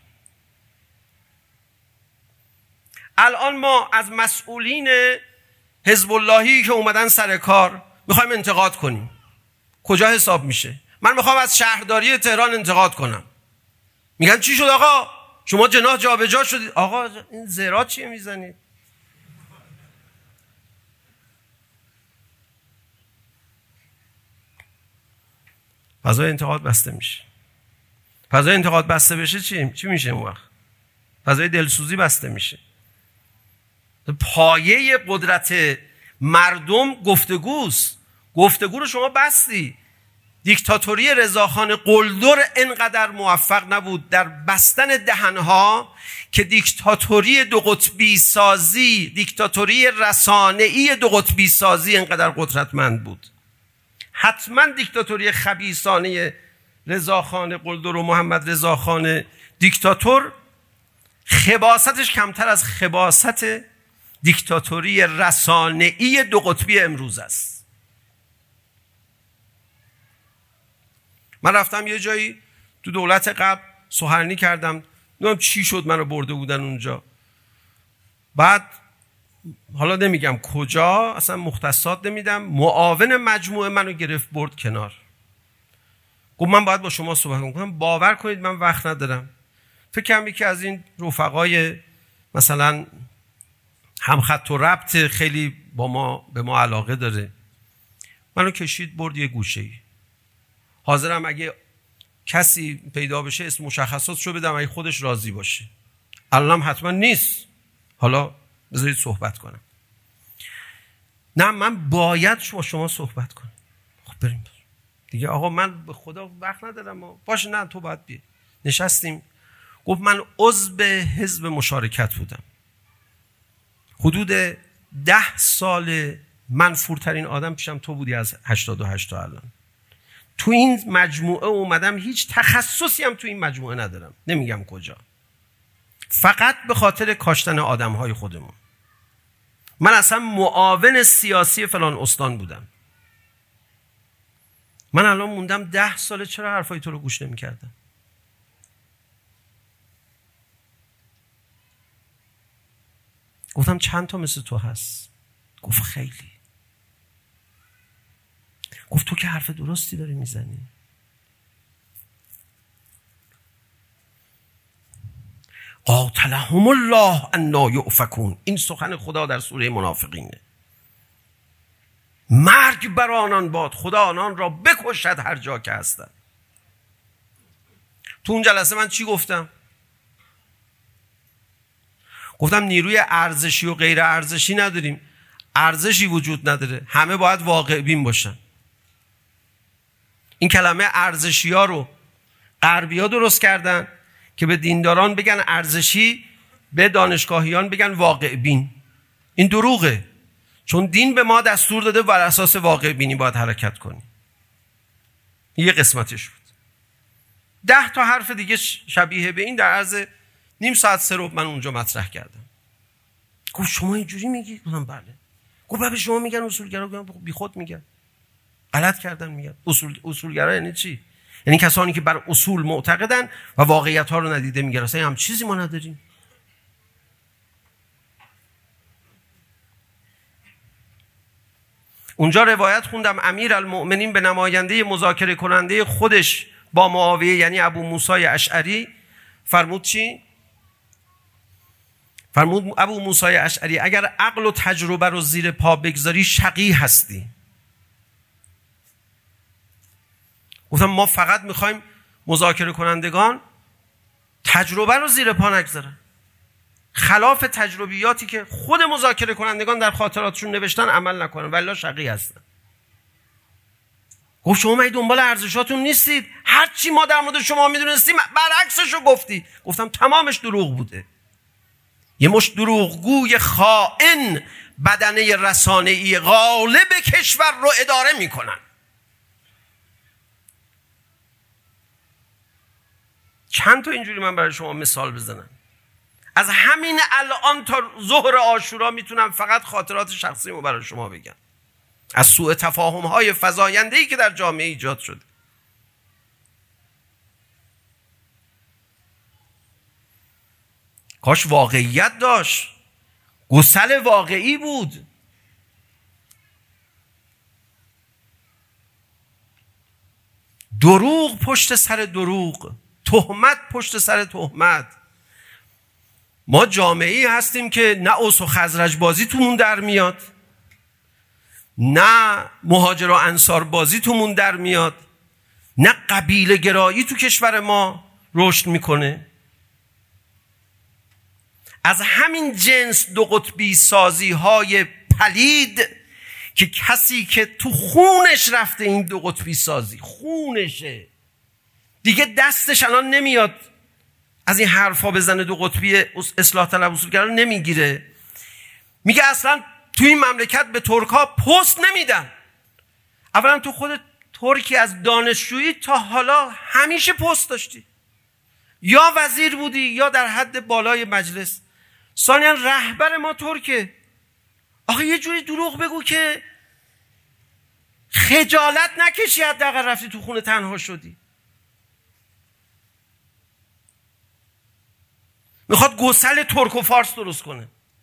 الان ما از مسئولین حزب اللهی که اومدن سر کار میخوایم انتقاد کنیم، کجا حساب میشه؟ من میخوام از شهرداری تهران انتقاد کنم، میگن چی شد آقا شما جناح جابجا شدید. آقا این زرا چیه میزنید؟ فضای انتقاد بسته میشه. فضای انتقاد بسته بشه چی میشه اون وقت؟ فضای دلسوزی بسته میشه. پایه قدرت مردم گفتگوست. گفتگو رو شما بستی. دیکتاتوری رضاخان قلدر انقدر موفق نبود در بستن دهنها که دیکتاتوری دو قطبی سازی، دیکتاتوری رسانه‌ای دو قطبی سازی انقدر قدرتمند بود. حتما دیکتاتوری خبیثانه رضاخان قلدر و محمد رضاخان دیکتاتور خباستش کمتر از خباست دیکتاتوری رسانه‌ای دو قطبی امروز است. من رفتم یه جایی تو دولت قبل سخنرانی کردم، نمیدونم چی شد منو برده بودن اونجا. بعد حالا نمیگم کجا، اصلا مختصات نمیدم، معاون مجموعه منو گرفت برد کنار، گفت من باید با شما صحبت کنم. باور کنید من وقت ندارم. فکر کنم یکی از این رفقای مثلا همخط و ربط خیلی به ما علاقه داره، منو کشید برد یه گوشه‌ای. حاضرم اگه کسی پیدا بشه اسم مشخصاتشو بدم اگه خودش راضی باشه. الانم حتما نیست، حالا بذارید صحبت کنم. نه من باید با شما صحبت کنم. خب بریم دیگه. آقا من به خدا وقت ندارم. باشه نه تو باید بیا. نشستیم. گفت من عضو حزب مشارکت بودم، حدود 10 سال منفورترین آدم پیشم تو بودی از 88 تا الان. تو این مجموعه اومدم، هیچ تخصصی هم تو این مجموعه ندارم، نمیگم کجا، فقط به خاطر کاشتن آدمهای خودمون. من اصلا معاون سیاسی فلان استان بودم. من الان موندم 10 ساله چرا حرفای تو رو گوش نمی کردم؟ گفتم چند تا مثل تو هست؟ گفت خیلی. گفت تو که حرف درستی داری میزنی. قاتلهم الله انا یؤفکون، این سخن خدا در سوره منافقینه. مرگ بر آنان باد، خدا آنان را بکشد هر جا که هستند. تو اون جلسه من چی گفتم؟ گفتم نیروی ارزشی و غیر ارزشی نداریم، ارزشی وجود نداره، همه باید واقع بین باشن. این کلمه ارزشی ها رو غربی ها درست کردن که به دینداران بگن ارزشی، به دانشگاهیان بگن واقع بین. این دروغه، چون دین به ما دستور داده بر اساس واقع بینی باید حرکت کنی. یه قسمتش بود. 10 تا حرف دیگه شبیه به این در عرض نیم ساعت سه ربع من اونجا مطرح کردم. گفت شما اینجوری میگی؟ گفتم بله. گفت به شما میگن اصولگرا؟ گفتم بی خود میگن، غلط کردن میگن. اصولگرا یعنی چی؟ یعنی کسانی که بر اصول معتقدن و واقعیت ها رو ندیده میگن. اصلا هم چیزی ما نداریم. اونجا روایت خوندم امیرالمؤمنین به نماینده مذاکره کننده خودش با معاویه یعنی ابو موسی اشعری فرمود چی؟ فرمود ابو موسی اشعری اگر عقل و تجربه رو زیر پا بگذاری شقی هستی. گفتم ما فقط میخوایم مذاکره کنندگان تجربه رو زیر پا نگذارن، خلاف تجربیاتی که خود مذاکره کنندگان در خاطراتشون نوشتن عمل نکنن، والله شقی هستن. گفت شما مگه دنبال ارزشاتون نیستید؟ هر چی ما در مورد شما میدونستیم برعکسش رو گفتی. گفتم تمامش دروغ بوده. یه مشت دروغگوی خائن بدنه رسانه‌ای غالب کشور رو اداره میکنن. چند تا اینجوری من برای شما مثال بزنم. از همین الان تا ظهر عاشورا میتونم فقط خاطرات شخصیمو برای شما بگم، از سوء تفاهم‌های فزاینده‌ای که در جامعه ایجاد شده. کاش واقعیت داشت، گسل واقعی بود. دروغ پشت سر دروغ، تهمت پشت سر تهمت. ما جامعه‌ای هستیم که نه اوس و خزرج بازی تومون در میاد، نه مهاجر و انصار بازی تومون در میاد، نه قبیله گرایی تو کشور ما رشد میکنه. از همین جنس دو قطبی سازی های پلید که کسی که تو خونش رفته این دو قطبی سازی، خونشه دیگه، دستش الان نمیاد از این حرفا بزنه، دو قطبی اصلاح طلب اصولگرا رو نمیگیره. میگه اصلا تو این مملکت به ترک‌ها پست نمیدن. اولا تو خود ترکی از دانشجویی تا حالا همیشه پست داشتی، یا وزیر بودی یا در حد بالای مجلس. ثانیاً رهبر ما ترکه. آخه یه جوری دروغ بگو که خجالت نکشی، حداقل رفتی تو خونه تنها شدی. میخواد گسل ترک و فارس درست کنه.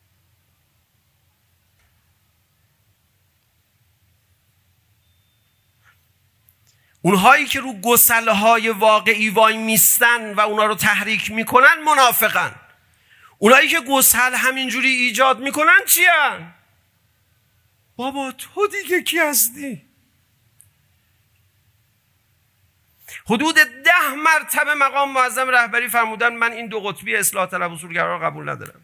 اونهایی که رو گسلهای واقعی وای میستن و اونا رو تحریک میکنن منافقن. اونهایی که گسل همینجوری ایجاد میکنن چیان؟ بابا تو دیگه کی هستی؟ حدود 10 مرتبه مقام معظم رهبری فرمودن من این دو قطبی اصلاح طلب اصولگرا رو قبول ندارم.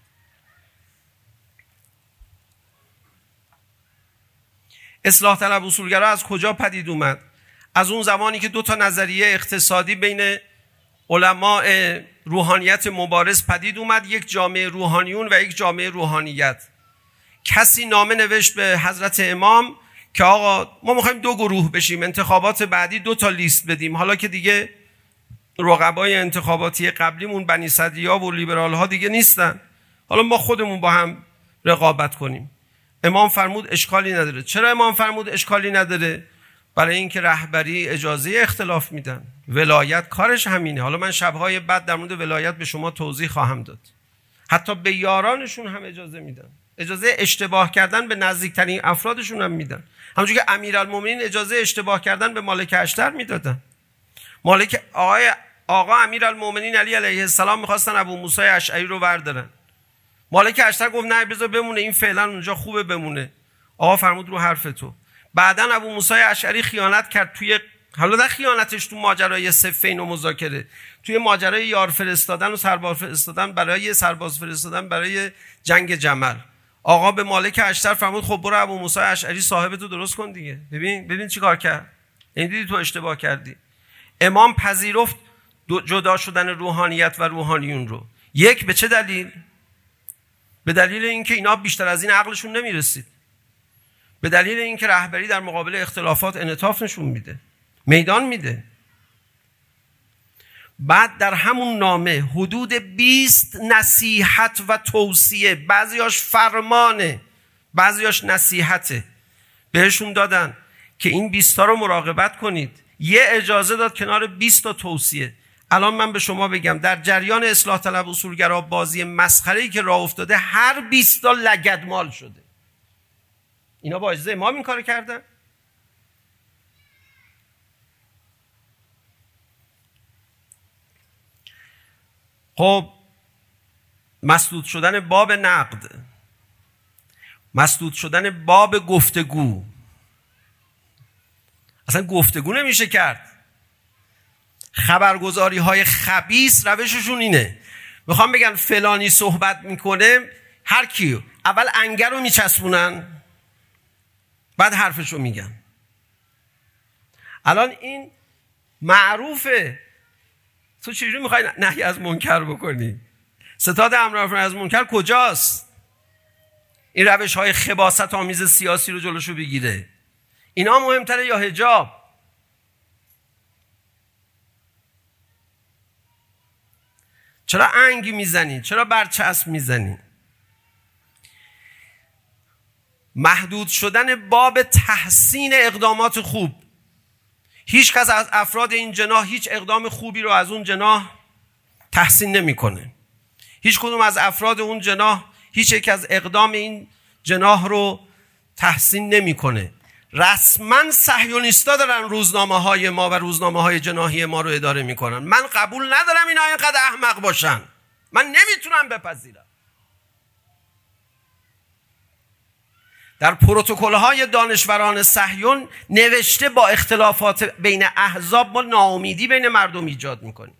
اصلاح طلب اصولگرا از کجا پدید اومد؟ از اون زمانی که 2 تا نظریه اقتصادی بین علماء روحانیت مبارز پدید اومد، یک جامعه روحانیون و یک جامعه روحانیت. کسی نامه نوشت به حضرت امام که آقا ما میخوایم 2 گروه بشیم، انتخابات بعدی 2 تا لیست بدیم، حالا که دیگه رقبای انتخاباتی قبلیمون بنی صدریا و لیبرال ها دیگه نیستن، حالا ما خودمون با هم رقابت کنیم. امام فرمود اشکالی نداره. چرا امام فرمود اشکالی نداره؟ برای اینکه رهبری اجازه اختلاف میدن، ولایت کارش همینه. حالا من شبهای بعد در مورد ولایت به شما توضیح خواهم داد. حتی به یارانشون هم اجازه میدن، اجازه اشتباه کردن به نزدیکترین افرادشون هم میدن. همونجوری که امیرالمومنین اجازه اشتباه کردن به مالک اشتر میدادن. آقا امیرالمومنین علی علیه السلام میخواستن ابو موسی اشعری رو بردارن. مالک اشتر گفت نه بذار بمونه، این فعلا اونجا خوبه بمونه. آقا فرمود رو حرف تو. بعدن ابو موسی اشعری خیانت کرد توی، حالا نه خیانتش تو ماجرای صفین و مذاکره، توی ماجرای یار فرستادن و سرباز فرستادن برای جنگ جمل. آقا به مالک اشتر فرمود خب برو ابو موسی اشعری صاحب تو درست کن دیگه. ببین چی کار کرد. این دیدی تو اشتباه کردی. امام پذیرفت جدا شدن روحانیت و روحانیون رو. یک، به چه دلیل؟ به دلیل اینکه اینا بیشتر از این عقلشون نمیرسید. به دلیل اینکه رهبری در مقابل اختلافات انعطاف نشون میده، میدان میده. بعد در همون نامه حدود 20 نصیحت و توصیه، بعضیاش فرمانه بعضیاش نصیحته، بهشون دادن که این 20 تا رو مراقبت کنید. یه اجازه داد کنار 20 تا توصیه. الان من به شما بگم در جریان اصلاح طلب اصولگرا بازی مسخره‌ای که راه افتاده، هر 20 تا لگدمال شده. اینا با اجازه امام این کارو کردن؟ خب مسدود شدن باب نقد، مسدود شدن باب گفتگو، اصلا گفتگو نمیشه کرد. خبرگزاری های خبیث روششون اینه، میخوام بگن فلانی صحبت میکنه، هر کی اول انگر رو میچسبونن بعد حرفش رو میگن. الان این معروفه. تو چجوری میخوای نهی از منکر بکنی؟ ستاد امر از منکر کجاست؟ این روش های خباثت آمیز سیاسی رو جلوشو بگیره. اینا مهمتره یا حجاب؟ چرا انگ میزنی؟ چرا برچسب میزنی؟ محدود شدن باب تحسین اقدامات خوب. هیچ کس از افراد این جناح هیچ اقدام خوبی رو از اون جناح تحسین نمیکنه. هیچ کدوم از افراد اون جناح هیچ یک از اقدام این جناح رو تحسین نمیکنه. رسما صهیونیستا دارن روزنامه های ما و روزنامه های جناحی ما رو اداره میکنن. من قبول ندارم اینا اینقدر احمق باشن. من نمیتونم بپذیرم. در پروتکل های دانشوران صهیون نوشته با اختلافات بین احزاب ما ناامیدی بین مردم ایجاد میکنیم.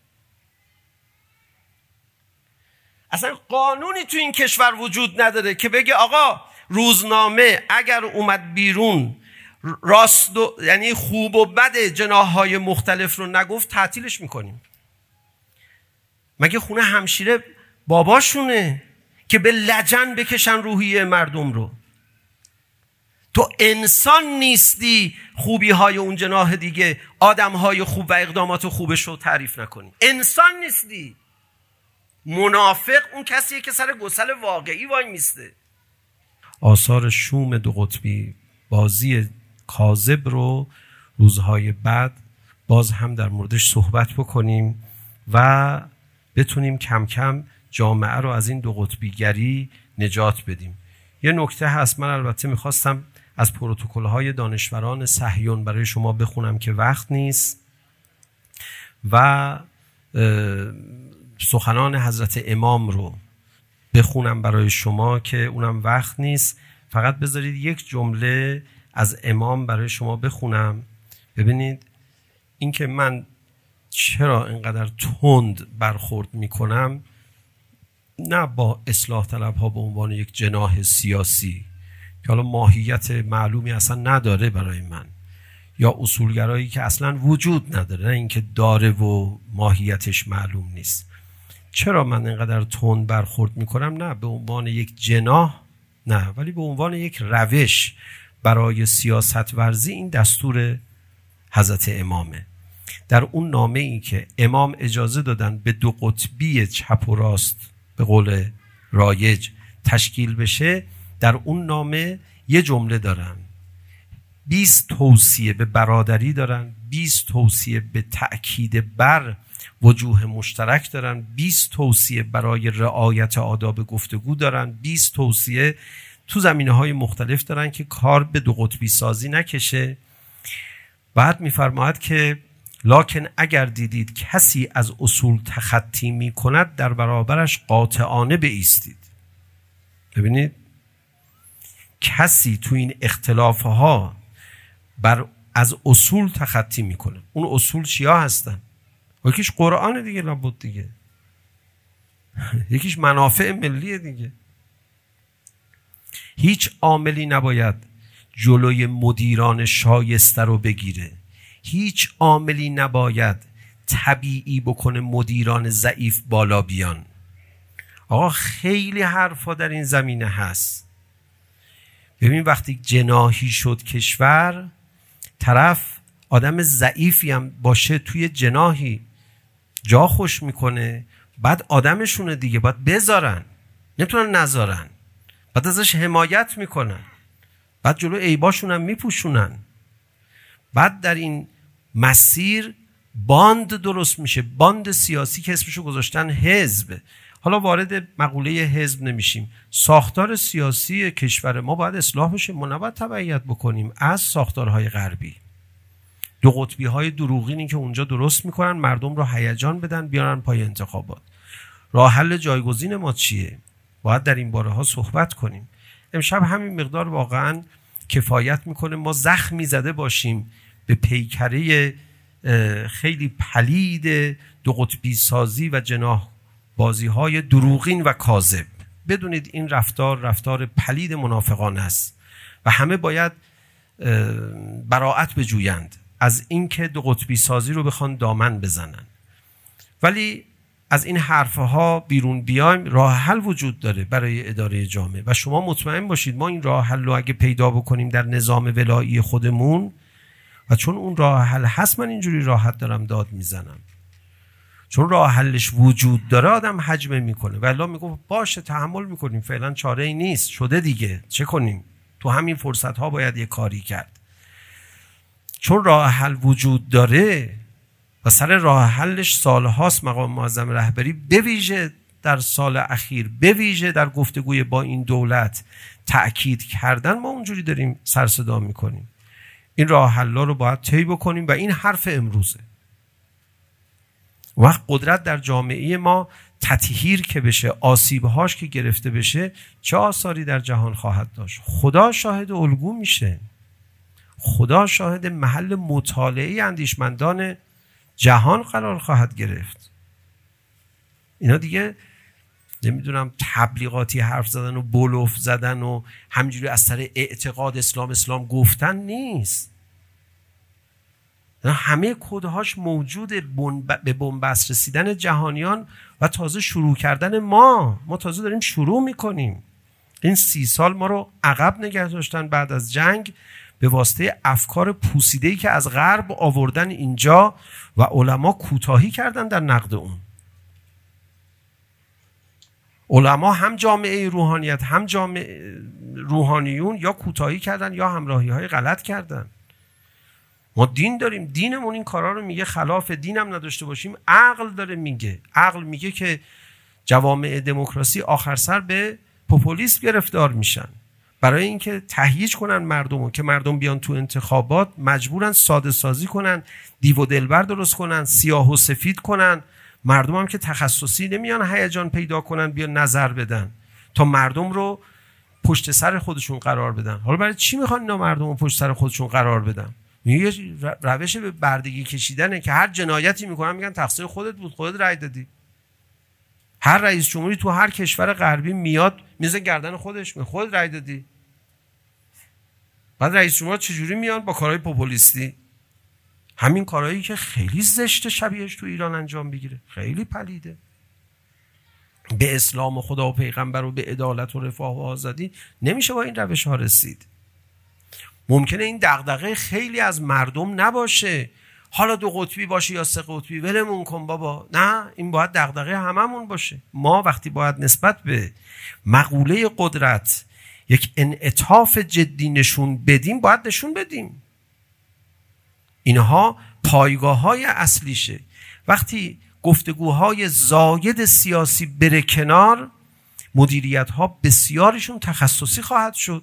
اصلا قانونی تو این کشور وجود نداره که بگه آقا روزنامه اگر اومد بیرون راست یعنی خوب و بد جناح‌های مختلف رو نگفت تعطیلش میکنیم. مگه خونه همشیره باباشونه که به لجن بکشن روحیه مردم رو؟ تو انسان نیستی خوبی های اون جناح دیگه، آدم های خوب و اقدامات خوبش رو تعریف نکنی. انسان نیستی. منافق اون کسیه که سر گسل واقعی وای میسته. آثار شوم دو قطبی، بازی کاذب رو روزهای بعد باز هم در موردش صحبت بکنیم و بتونیم کم کم جامعه رو از این دو قطبی گری نجات بدیم. یه نکته هست، من البته میخواستم از پروتکل‌های دانشوران صهیون برای شما بخونم که وقت نیست و سخنان حضرت امام رو بخونم برای شما که اونم وقت نیست. فقط بذارید یک جمله از امام برای شما بخونم. ببینید این که من چرا اینقدر تند برخورد میکنم، نه با اصلاح طلب ها به عنوان یک جناح سیاسی که حالا ماهیت معلومی اصلا نداره برای من، یا اصولگرایی که اصلا وجود نداره، نه اینکه داره و ماهیتش معلوم نیست. چرا من اینقدر تند برخورد میکنم؟ نه به عنوان یک جناح، نه، ولی به عنوان یک روش برای سیاست ورزی. این دستور حضرت امامه. در اون نامه ای که امام اجازه دادن به دو قطبی چپ و راست به قول رایج تشکیل بشه، در اون نامه یه جمله دارن، 20 توصیه به برادری دارن، 20 توصیه به تأکید بر وجوه مشترک دارن، 20 توصیه برای رعایت آداب گفتگو دارن، 20 توصیه تو زمینه‌های مختلف دارن که کار به دو قطبی سازی نکشه. بعد می‌فرماید که لکن اگر دیدید کسی از اصول تخطی می‌کند در برابرش قاطعانه بایستید. ببینید کسی تو این اختلاف‌ها از اصول تخطی میکنه. اون اصول چیا هستن؟ یکیش قرآن دیگه، لابد دیگه. یکیش منافع ملی دیگه. هیچ عاملی نباید جلوی مدیران شایسته رو بگیره. هیچ عاملی نباید طبیعی بکنه مدیران ضعیف بالا بیان. آقا خیلی حرفا در این زمینه هست. ببین وقتی جناحی شد کشور، طرف آدم ضعیفی هم باشه توی جناحی جا خوش میکنه، بعد آدمشونه دیگه، باید بذارن، نمیتونن نذارن، بعد ازش حمایت میکنن، بعد جلو عیباشون هم میپوشونن. بعد در این مسیر باند درست میشه، باند سیاسی که اسمشو گذاشتن حزب. حالا وارد مقوله حزب نمیشیم. ساختار سیاسی کشور ما باید اصلاح بشه. ما نباید تبعیت بکنیم از ساختارهای غربی. دو قطبی های دروغینی که اونجا درست میکنن مردم رو هیجان بدن بیارن پای انتخابات. راه حل جایگزین ما چیه؟ باید در این باره ها صحبت کنیم. امشب همین مقدار واقعا کفایت میکنه ما زخمی زده باشیم به پیکره خیلی پلید دو قطبی سازی و جناح بازی های دروغین و کاذب. بدونید این رفتار پلید منافقانه است و همه باید براءت بجویند از اینکه دو قطبی سازی رو بخوان دامن بزنن. ولی از این حرفها بیرون بیایم، راه حل وجود داره برای اداره جامعه و شما مطمئن باشید ما این راه حل رو اگه پیدا بکنیم در نظام ولایی خودمون، و چون اون راه حل هست من اینجوری راحت دارم داد میزنم، چون راه حلش وجود داره آدم حجمه میکنه و الا میگه باشه تحمل میکنیم فعلا چاره ای نیست، شده دیگه چه کنیم، تو همین فرصت ها باید یه کاری کرد. چون راه حل وجود داره و سر راه حلش سالهاست مقام معظم رهبری به ویژه در سال اخیر به ویژه در گفتگوی با این دولت تأکید کردن، ما اونجوری داریم سر صدا میکنیم. این راه حل‌ها رو باید طی بکنیم و این حرف امروزه. وقت قدرت در جامعه ما تطهیر که بشه، آسیبهاش که گرفته بشه، چه آثاری در جهان خواهد داشت؟ خدا شاهد الگو میشه. خدا شاهد محل مطالعه اندیشمندان جهان قرار خواهد گرفت. اینا دیگه نمیدونم تبلیغاتی حرف زدن و بلوف زدن و همینجوری از سر اعتقاد اسلام گفتن نیست. همه کدهاش موجوده به بنبست رسیدن جهانیان و تازه شروع کردن ما تازه داریم شروع میکنیم. این 30 سال ما رو عقب نگه داشتن بعد از جنگ به واسطه افکار پوسیده‌ای که از غرب آوردن اینجا و علما کوتاهی کردن در نقد اون. علما هم جامعه روحانیت هم جامعه روحانیون یا کوتاهی کردن یا همراهی‌های غلط کردن. ما دین داریم، دینمون این کارا رو میگه، خلاف دینم نداشته باشیم. عقل داره میگه، عقل میگه که جوامع دموکراسی آخر سر به پوپولیسم گرفتار میشن. برای اینکه تهییج کنن مردمو که مردم بیان تو انتخابات مجبورن ساده سازی کنن، دیو و دلبر درست کنن، سیاه و سفید کنن. مردم هم که تخصصی نمیان هیجان پیدا کنن بیان نظر بدن تا مردم رو پشت سر خودشون قرار بدن. حالا برای چی میخوان اینا مردم رو پشت سر خودشون قرار بدن؟ یه روش به بردگی کشیدنه که هر جنایتی میکنن میگن تقصیر خودت بود، خودت رأی دادی. هر رئیس جمهوری تو هر کشور غربی میاد میزه گردن خودش، خودت رأی دادی. بعد رئیس جمهور چجوری میان؟ با کارهای پوپولیستی. همین کارهایی که خیلی زشت شبیهش تو ایران انجام بگیره، خیلی پلیده. به اسلام و خدا و پیغمبر و به عدالت و رفاه و آزادی نمیشه با این روش ها رسید. ممکنه این دغدغه خیلی از مردم نباشه، حالا دو قطبی باشه یا سه قطبی ولمون کن بابا. نه، این باید دغدغه هممون باشه. ما وقتی باید نسبت به مقوله قدرت یک انعطاف جدی نشون بدیم، باید نشون بدیم. اینها پایگاه‌های اصلیشه. وقتی گفتگوهای زاید سیاسی بره کنار، مدیریت‌ها بسیارشون تخصصی خواهد شد.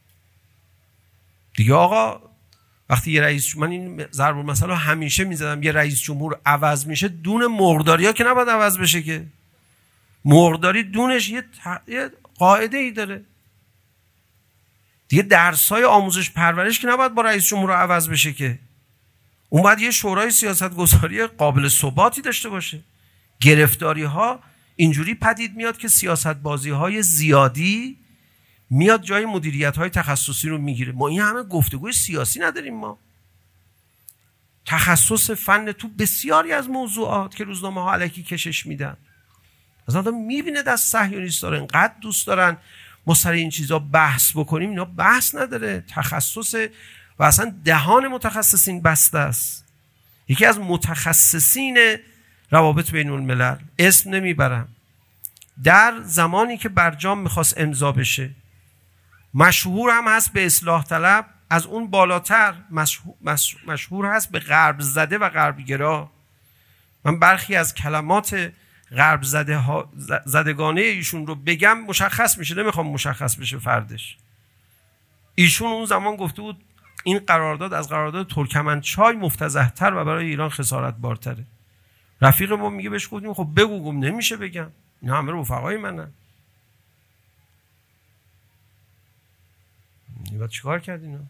دیگه آقا وقتی یه رئیس، من این ضرب المثل همیشه میزدم، یه رئیس جمهور عوض میشه، دون مرغداری‌ها که نباید عوض بشه که. مرغداری دونش یه قاعده ای داره. دیگه درس‌های آموزش پرورش که نباید با رئیس جمهور عوض بشه که. اون باید یه شورای سیاستگذاری قابل ثباتی داشته باشه. گرفتاری‌ها اینجوری پدید میاد که سیاست‌بازی‌های زیادی میاد جای مدیریت‌های تخصصی رو میگیره. ما این همه گفتگوی سیاسی نداریم. ما تخصص فن تو بسیاری از موضوعات که روزنامه‌ها الکی کشش میدن. از آدم میبینه دست صهیونیست‌ها رو انقدر دوست دارن ما سر این چیزا بحث بکنیم، اینا بحث نداره. تخصص و اصلا دهان متخصصین بسته است. یکی از متخصصین روابط بین الملل، اسم نمیبرم، در زمانی که برجام میخواست امضا بشه، مشهور هم هست به اصلاح طلب، از اون بالاتر مشهور هست به غرب زده و غربگرا. من برخی از کلمات غرب زدگانه ایشون رو بگم مشخص میشه، نمیخوام مشخص بشه فردش. ایشون اون زمان گفته بود این قرارداد از قرارداد ترکمنچای مفتضح‌تر و برای ایران خسارت بارتره. رفیق ما میگه بهش گفتیم خب بگو. گم نمیشه بگم، اینا همه رفقای منن. بعد چیکار کرد اینا؟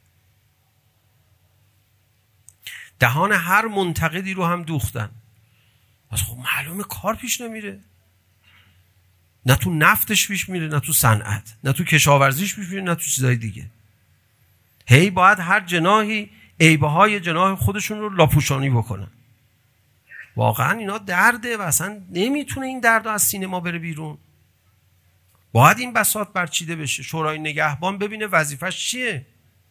دهان هر منتقدی رو هم دوختن. پس خب معلومه کار پیش نمیره. نه تو نفتش پیش میره، نه تو صنعت، نه تو کشاورزیش پیش میره، نه تو چیزای دیگه. هی باید هر جناحی عیبهای جناح خودشون رو لاپوشانی بکنن. واقعا اینا درده و اصلا نمیتونه این درد از سینه ما بره بیرون. باید این بساط برچیده بشه. شورای نگهبان ببینه وظیفش چیه.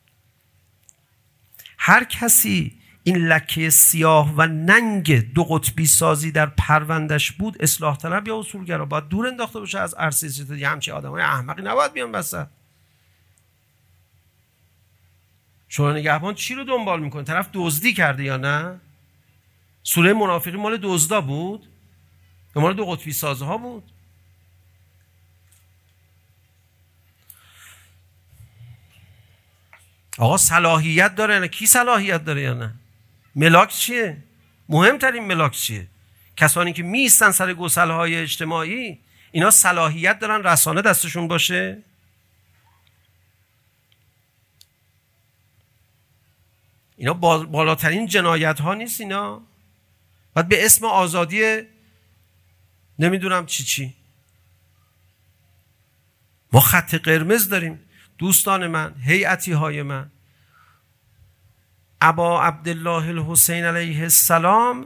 هر کسی این لکه سیاه و ننگ دو قطبی سازی در پروندش بود، اصلاح طلب یا اصولگرا، باید دور انداخته باشه از عرصه سیاست. همچین آدمای احمقی نباید بیان وسط. شورای نگهبان چی رو دنبال میکنه؟ طرف دزدی کرده یا نه؟ سوره منافقین مال دزدا بود یا مال دو قطبی سازها بود؟ آقا صلاحیت داره نه؟ کی صلاحیت داره یا نه؟ ملاک چیه؟ مهمترین ملاک چیه؟ کسانی که میستن سر گسلهای اجتماعی، اینا صلاحیت دارن رسانه دستشون باشه؟ اینا بالاترین جنایت ها نیست اینا؟ بعد به اسم آزادی نمیدونم چی ما خط قرمز داریم. دوستان من، هیئتی های من، ابا عبدالله الحسین علیه السلام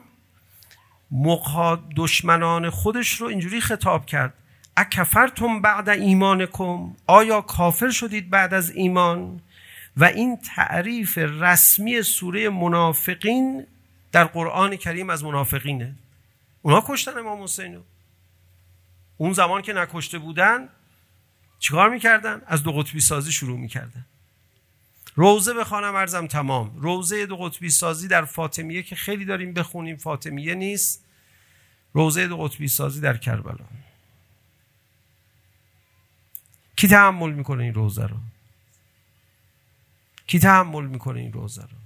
دشمنان خودش رو اینجوری خطاب کرد: اکفرتم بعد ایمانکم، آیا کافر شدید بعد از ایمان؟ و این تعریف رسمی سوره منافقین در قرآن کریم از منافقینه. اونا کشتن امام حسینو. اون زمان که نکشته بودن چیکار میکردن؟ از دو قطبی سازی شروع میکردن. روزه بخوانم عرضم تمام. روزه دو قطبی سازی در فاطمیه که خیلی داریم بخونیم، فاطمیه نیست، روزه دو قطبی سازی در کربلا. کی تحمل میکنه این روزه رو؟ کی تحمل میکنه این روزه رو؟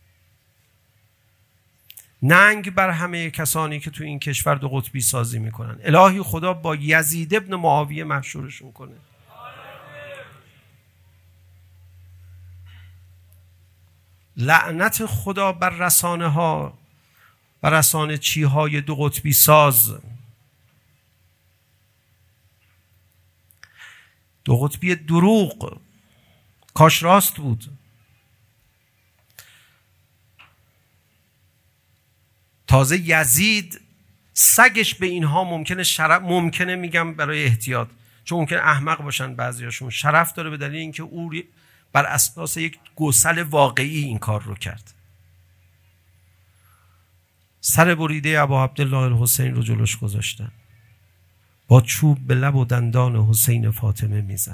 ننگ بر همه کسانی که تو این کشور دو قطبی سازی میکنن. الهی خدا با یزید ابن معاویه محشورشون کنه. لعنت خدا بر رسانه ها و رسانه چی های دو قطبی ساز. دو قطبی دروغ. کاش راست بود. تازه یزید سگش به اینها ممکنه میگم برای احتیاط، چون ممکنه احمق باشن بعضیاشون، شرف داره به دلیل اینکه او بر اساس یک گسل واقعی این کار رو کرد. سر بریده ابا عبدالله الحسین رو جلوش گذاشتن، با چوب به لب و دندان حسین فاطمه میزد.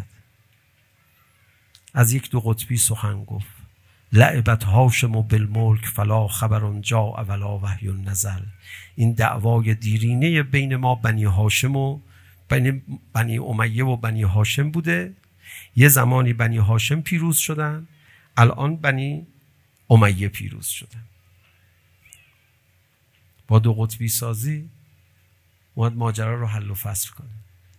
از یک دو قطبی سخن گفت: لعبت هاشم بالملک فلا خبر جاء ولا وحی نزل. این دعوای دیرینه بین ما بنی هاشم و بنی امیه و بنی هاشم بوده. یه زمانی بنی هاشم پیروز شدن، الان بنی امیه پیروز شدن. با دو قطبی سازی باید ماجرا رو حل و فصل کنه.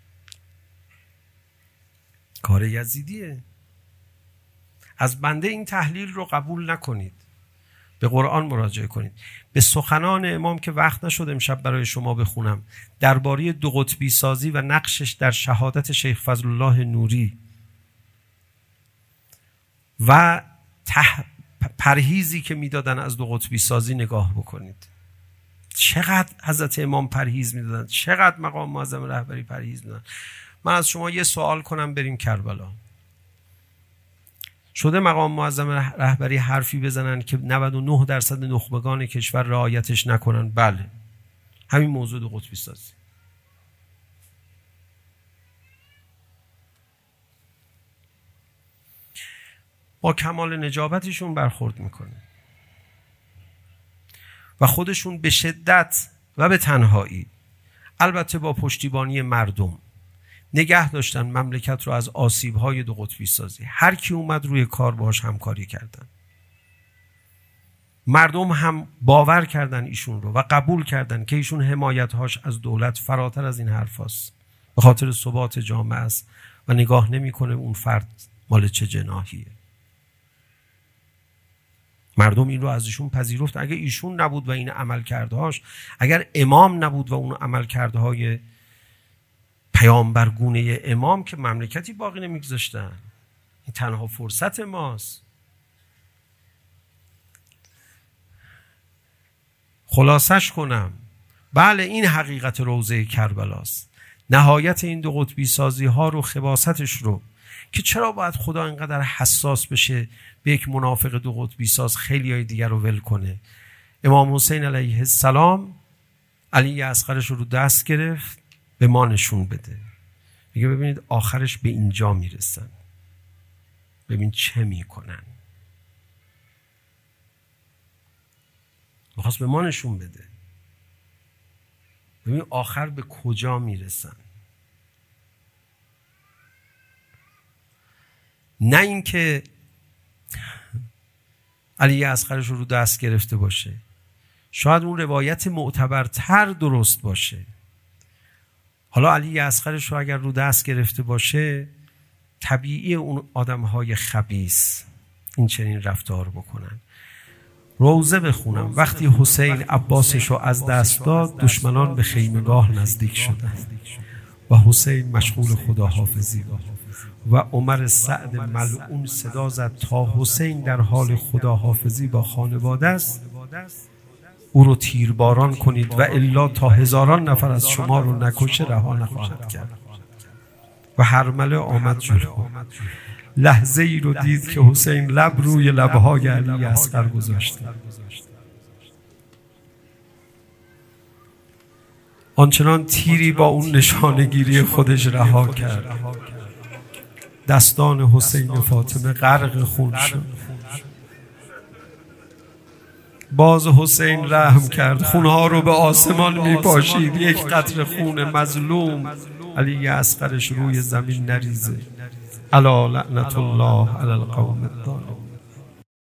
کار یزیدیه. از بنده این تحلیل رو قبول نکنید. به قرآن مراجعه کنید. به سخنان امام که وقت نشد امشب برای شما بخونم، درباره دو قطبی سازی و نقشش در شهادت شیخ فضل الله نوری و پرهیزی که میدادن از دو قطبی سازی نگاه بکنید. چقدر حضرت امام پرهیز میدادن، چقدر مقام معظم رهبری پرهیز میدادن. من از شما یه سوال کنم، بریم کربلا. شده مقام معظم رهبری حرفی بزنن که 99% نخبگان کشور رعایتش نکنن؟ بله، همین موضوع دو قطبی سازی. با کمال نجابتشون برخورد میکنه و خودشون به شدت و به تنهایی البته با پشتیبانی مردم نگه داشتن مملکت رو از آسیب‌های دو قطبی سازی. هر کی اومد روی کار باهاش همکاری کردن. مردم هم باور کردن ایشون رو و قبول کردن که ایشون حمایت‌هاش از دولت فراتر از این حرفاست. به خاطر ثبات جامعه است و نگاه نمی‌کنه اون فرد مال چه جناحیه. مردم این رو از ایشون پذیرفت. اگه ایشون نبود و این عملکردهاش، اگر امام نبود و اون عملکردهای پیامبرگونه امام، که مملکتی باقی نمیگذاشتن. این تنها فرصت ماست. خلاصش کنم، بله این حقیقت روضه کربلاست. نهایت این دو قطبی سازی ها رو، خباثتش رو، که چرا باید خدا اینقدر حساس بشه به یک منافق دو قطبی ساز خیلی های دیگر رو ول کنه. امام حسین علیه السلام علی اصغرش رو دست گرفت به ما نشون بده. میگه ببینید آخرش به اینجا میرسن، ببین چه میکنن. میخواست به ما نشون بده ببین آخر به کجا میرسن. نه اینکه علی اصغرش رو دست گرفته باشه. شاید اون روایت معتبرتر درست باشه. حالا علی اصغرش رو اگر رو دست گرفته باشه، طبیعی اون آدم‌های خبیث این چنین رفتار بکنن. روزه بخونم. وقتی حسین عباسش رو از دست داد، دشمنان به خیمگاه نزدیک شدند و حسین مشغول خداحافظی بود و عمر سعد ملعون صدا زد تا حسین در حال خداحافظی با خانواده است، او رو تیرباران کنید و الا تا هزاران نفر از شما رو نکشه رها نخواهد کرد. و هرمله آمد جلو. لحظه ای رو دید که حسین لب روی لبهای علی اصغر گذاشت. آنچنان تیری با اون نشانگیری خودش رها کرد. دستان حسین فاطمه غرق خون شد. باز حسین رحم کرد، خونها رو به آسمان میپاشید، یک قطره خون مظلوم علی اصغرش روی زمین نریزه. الا لعنت الله علی القوم الظالمین.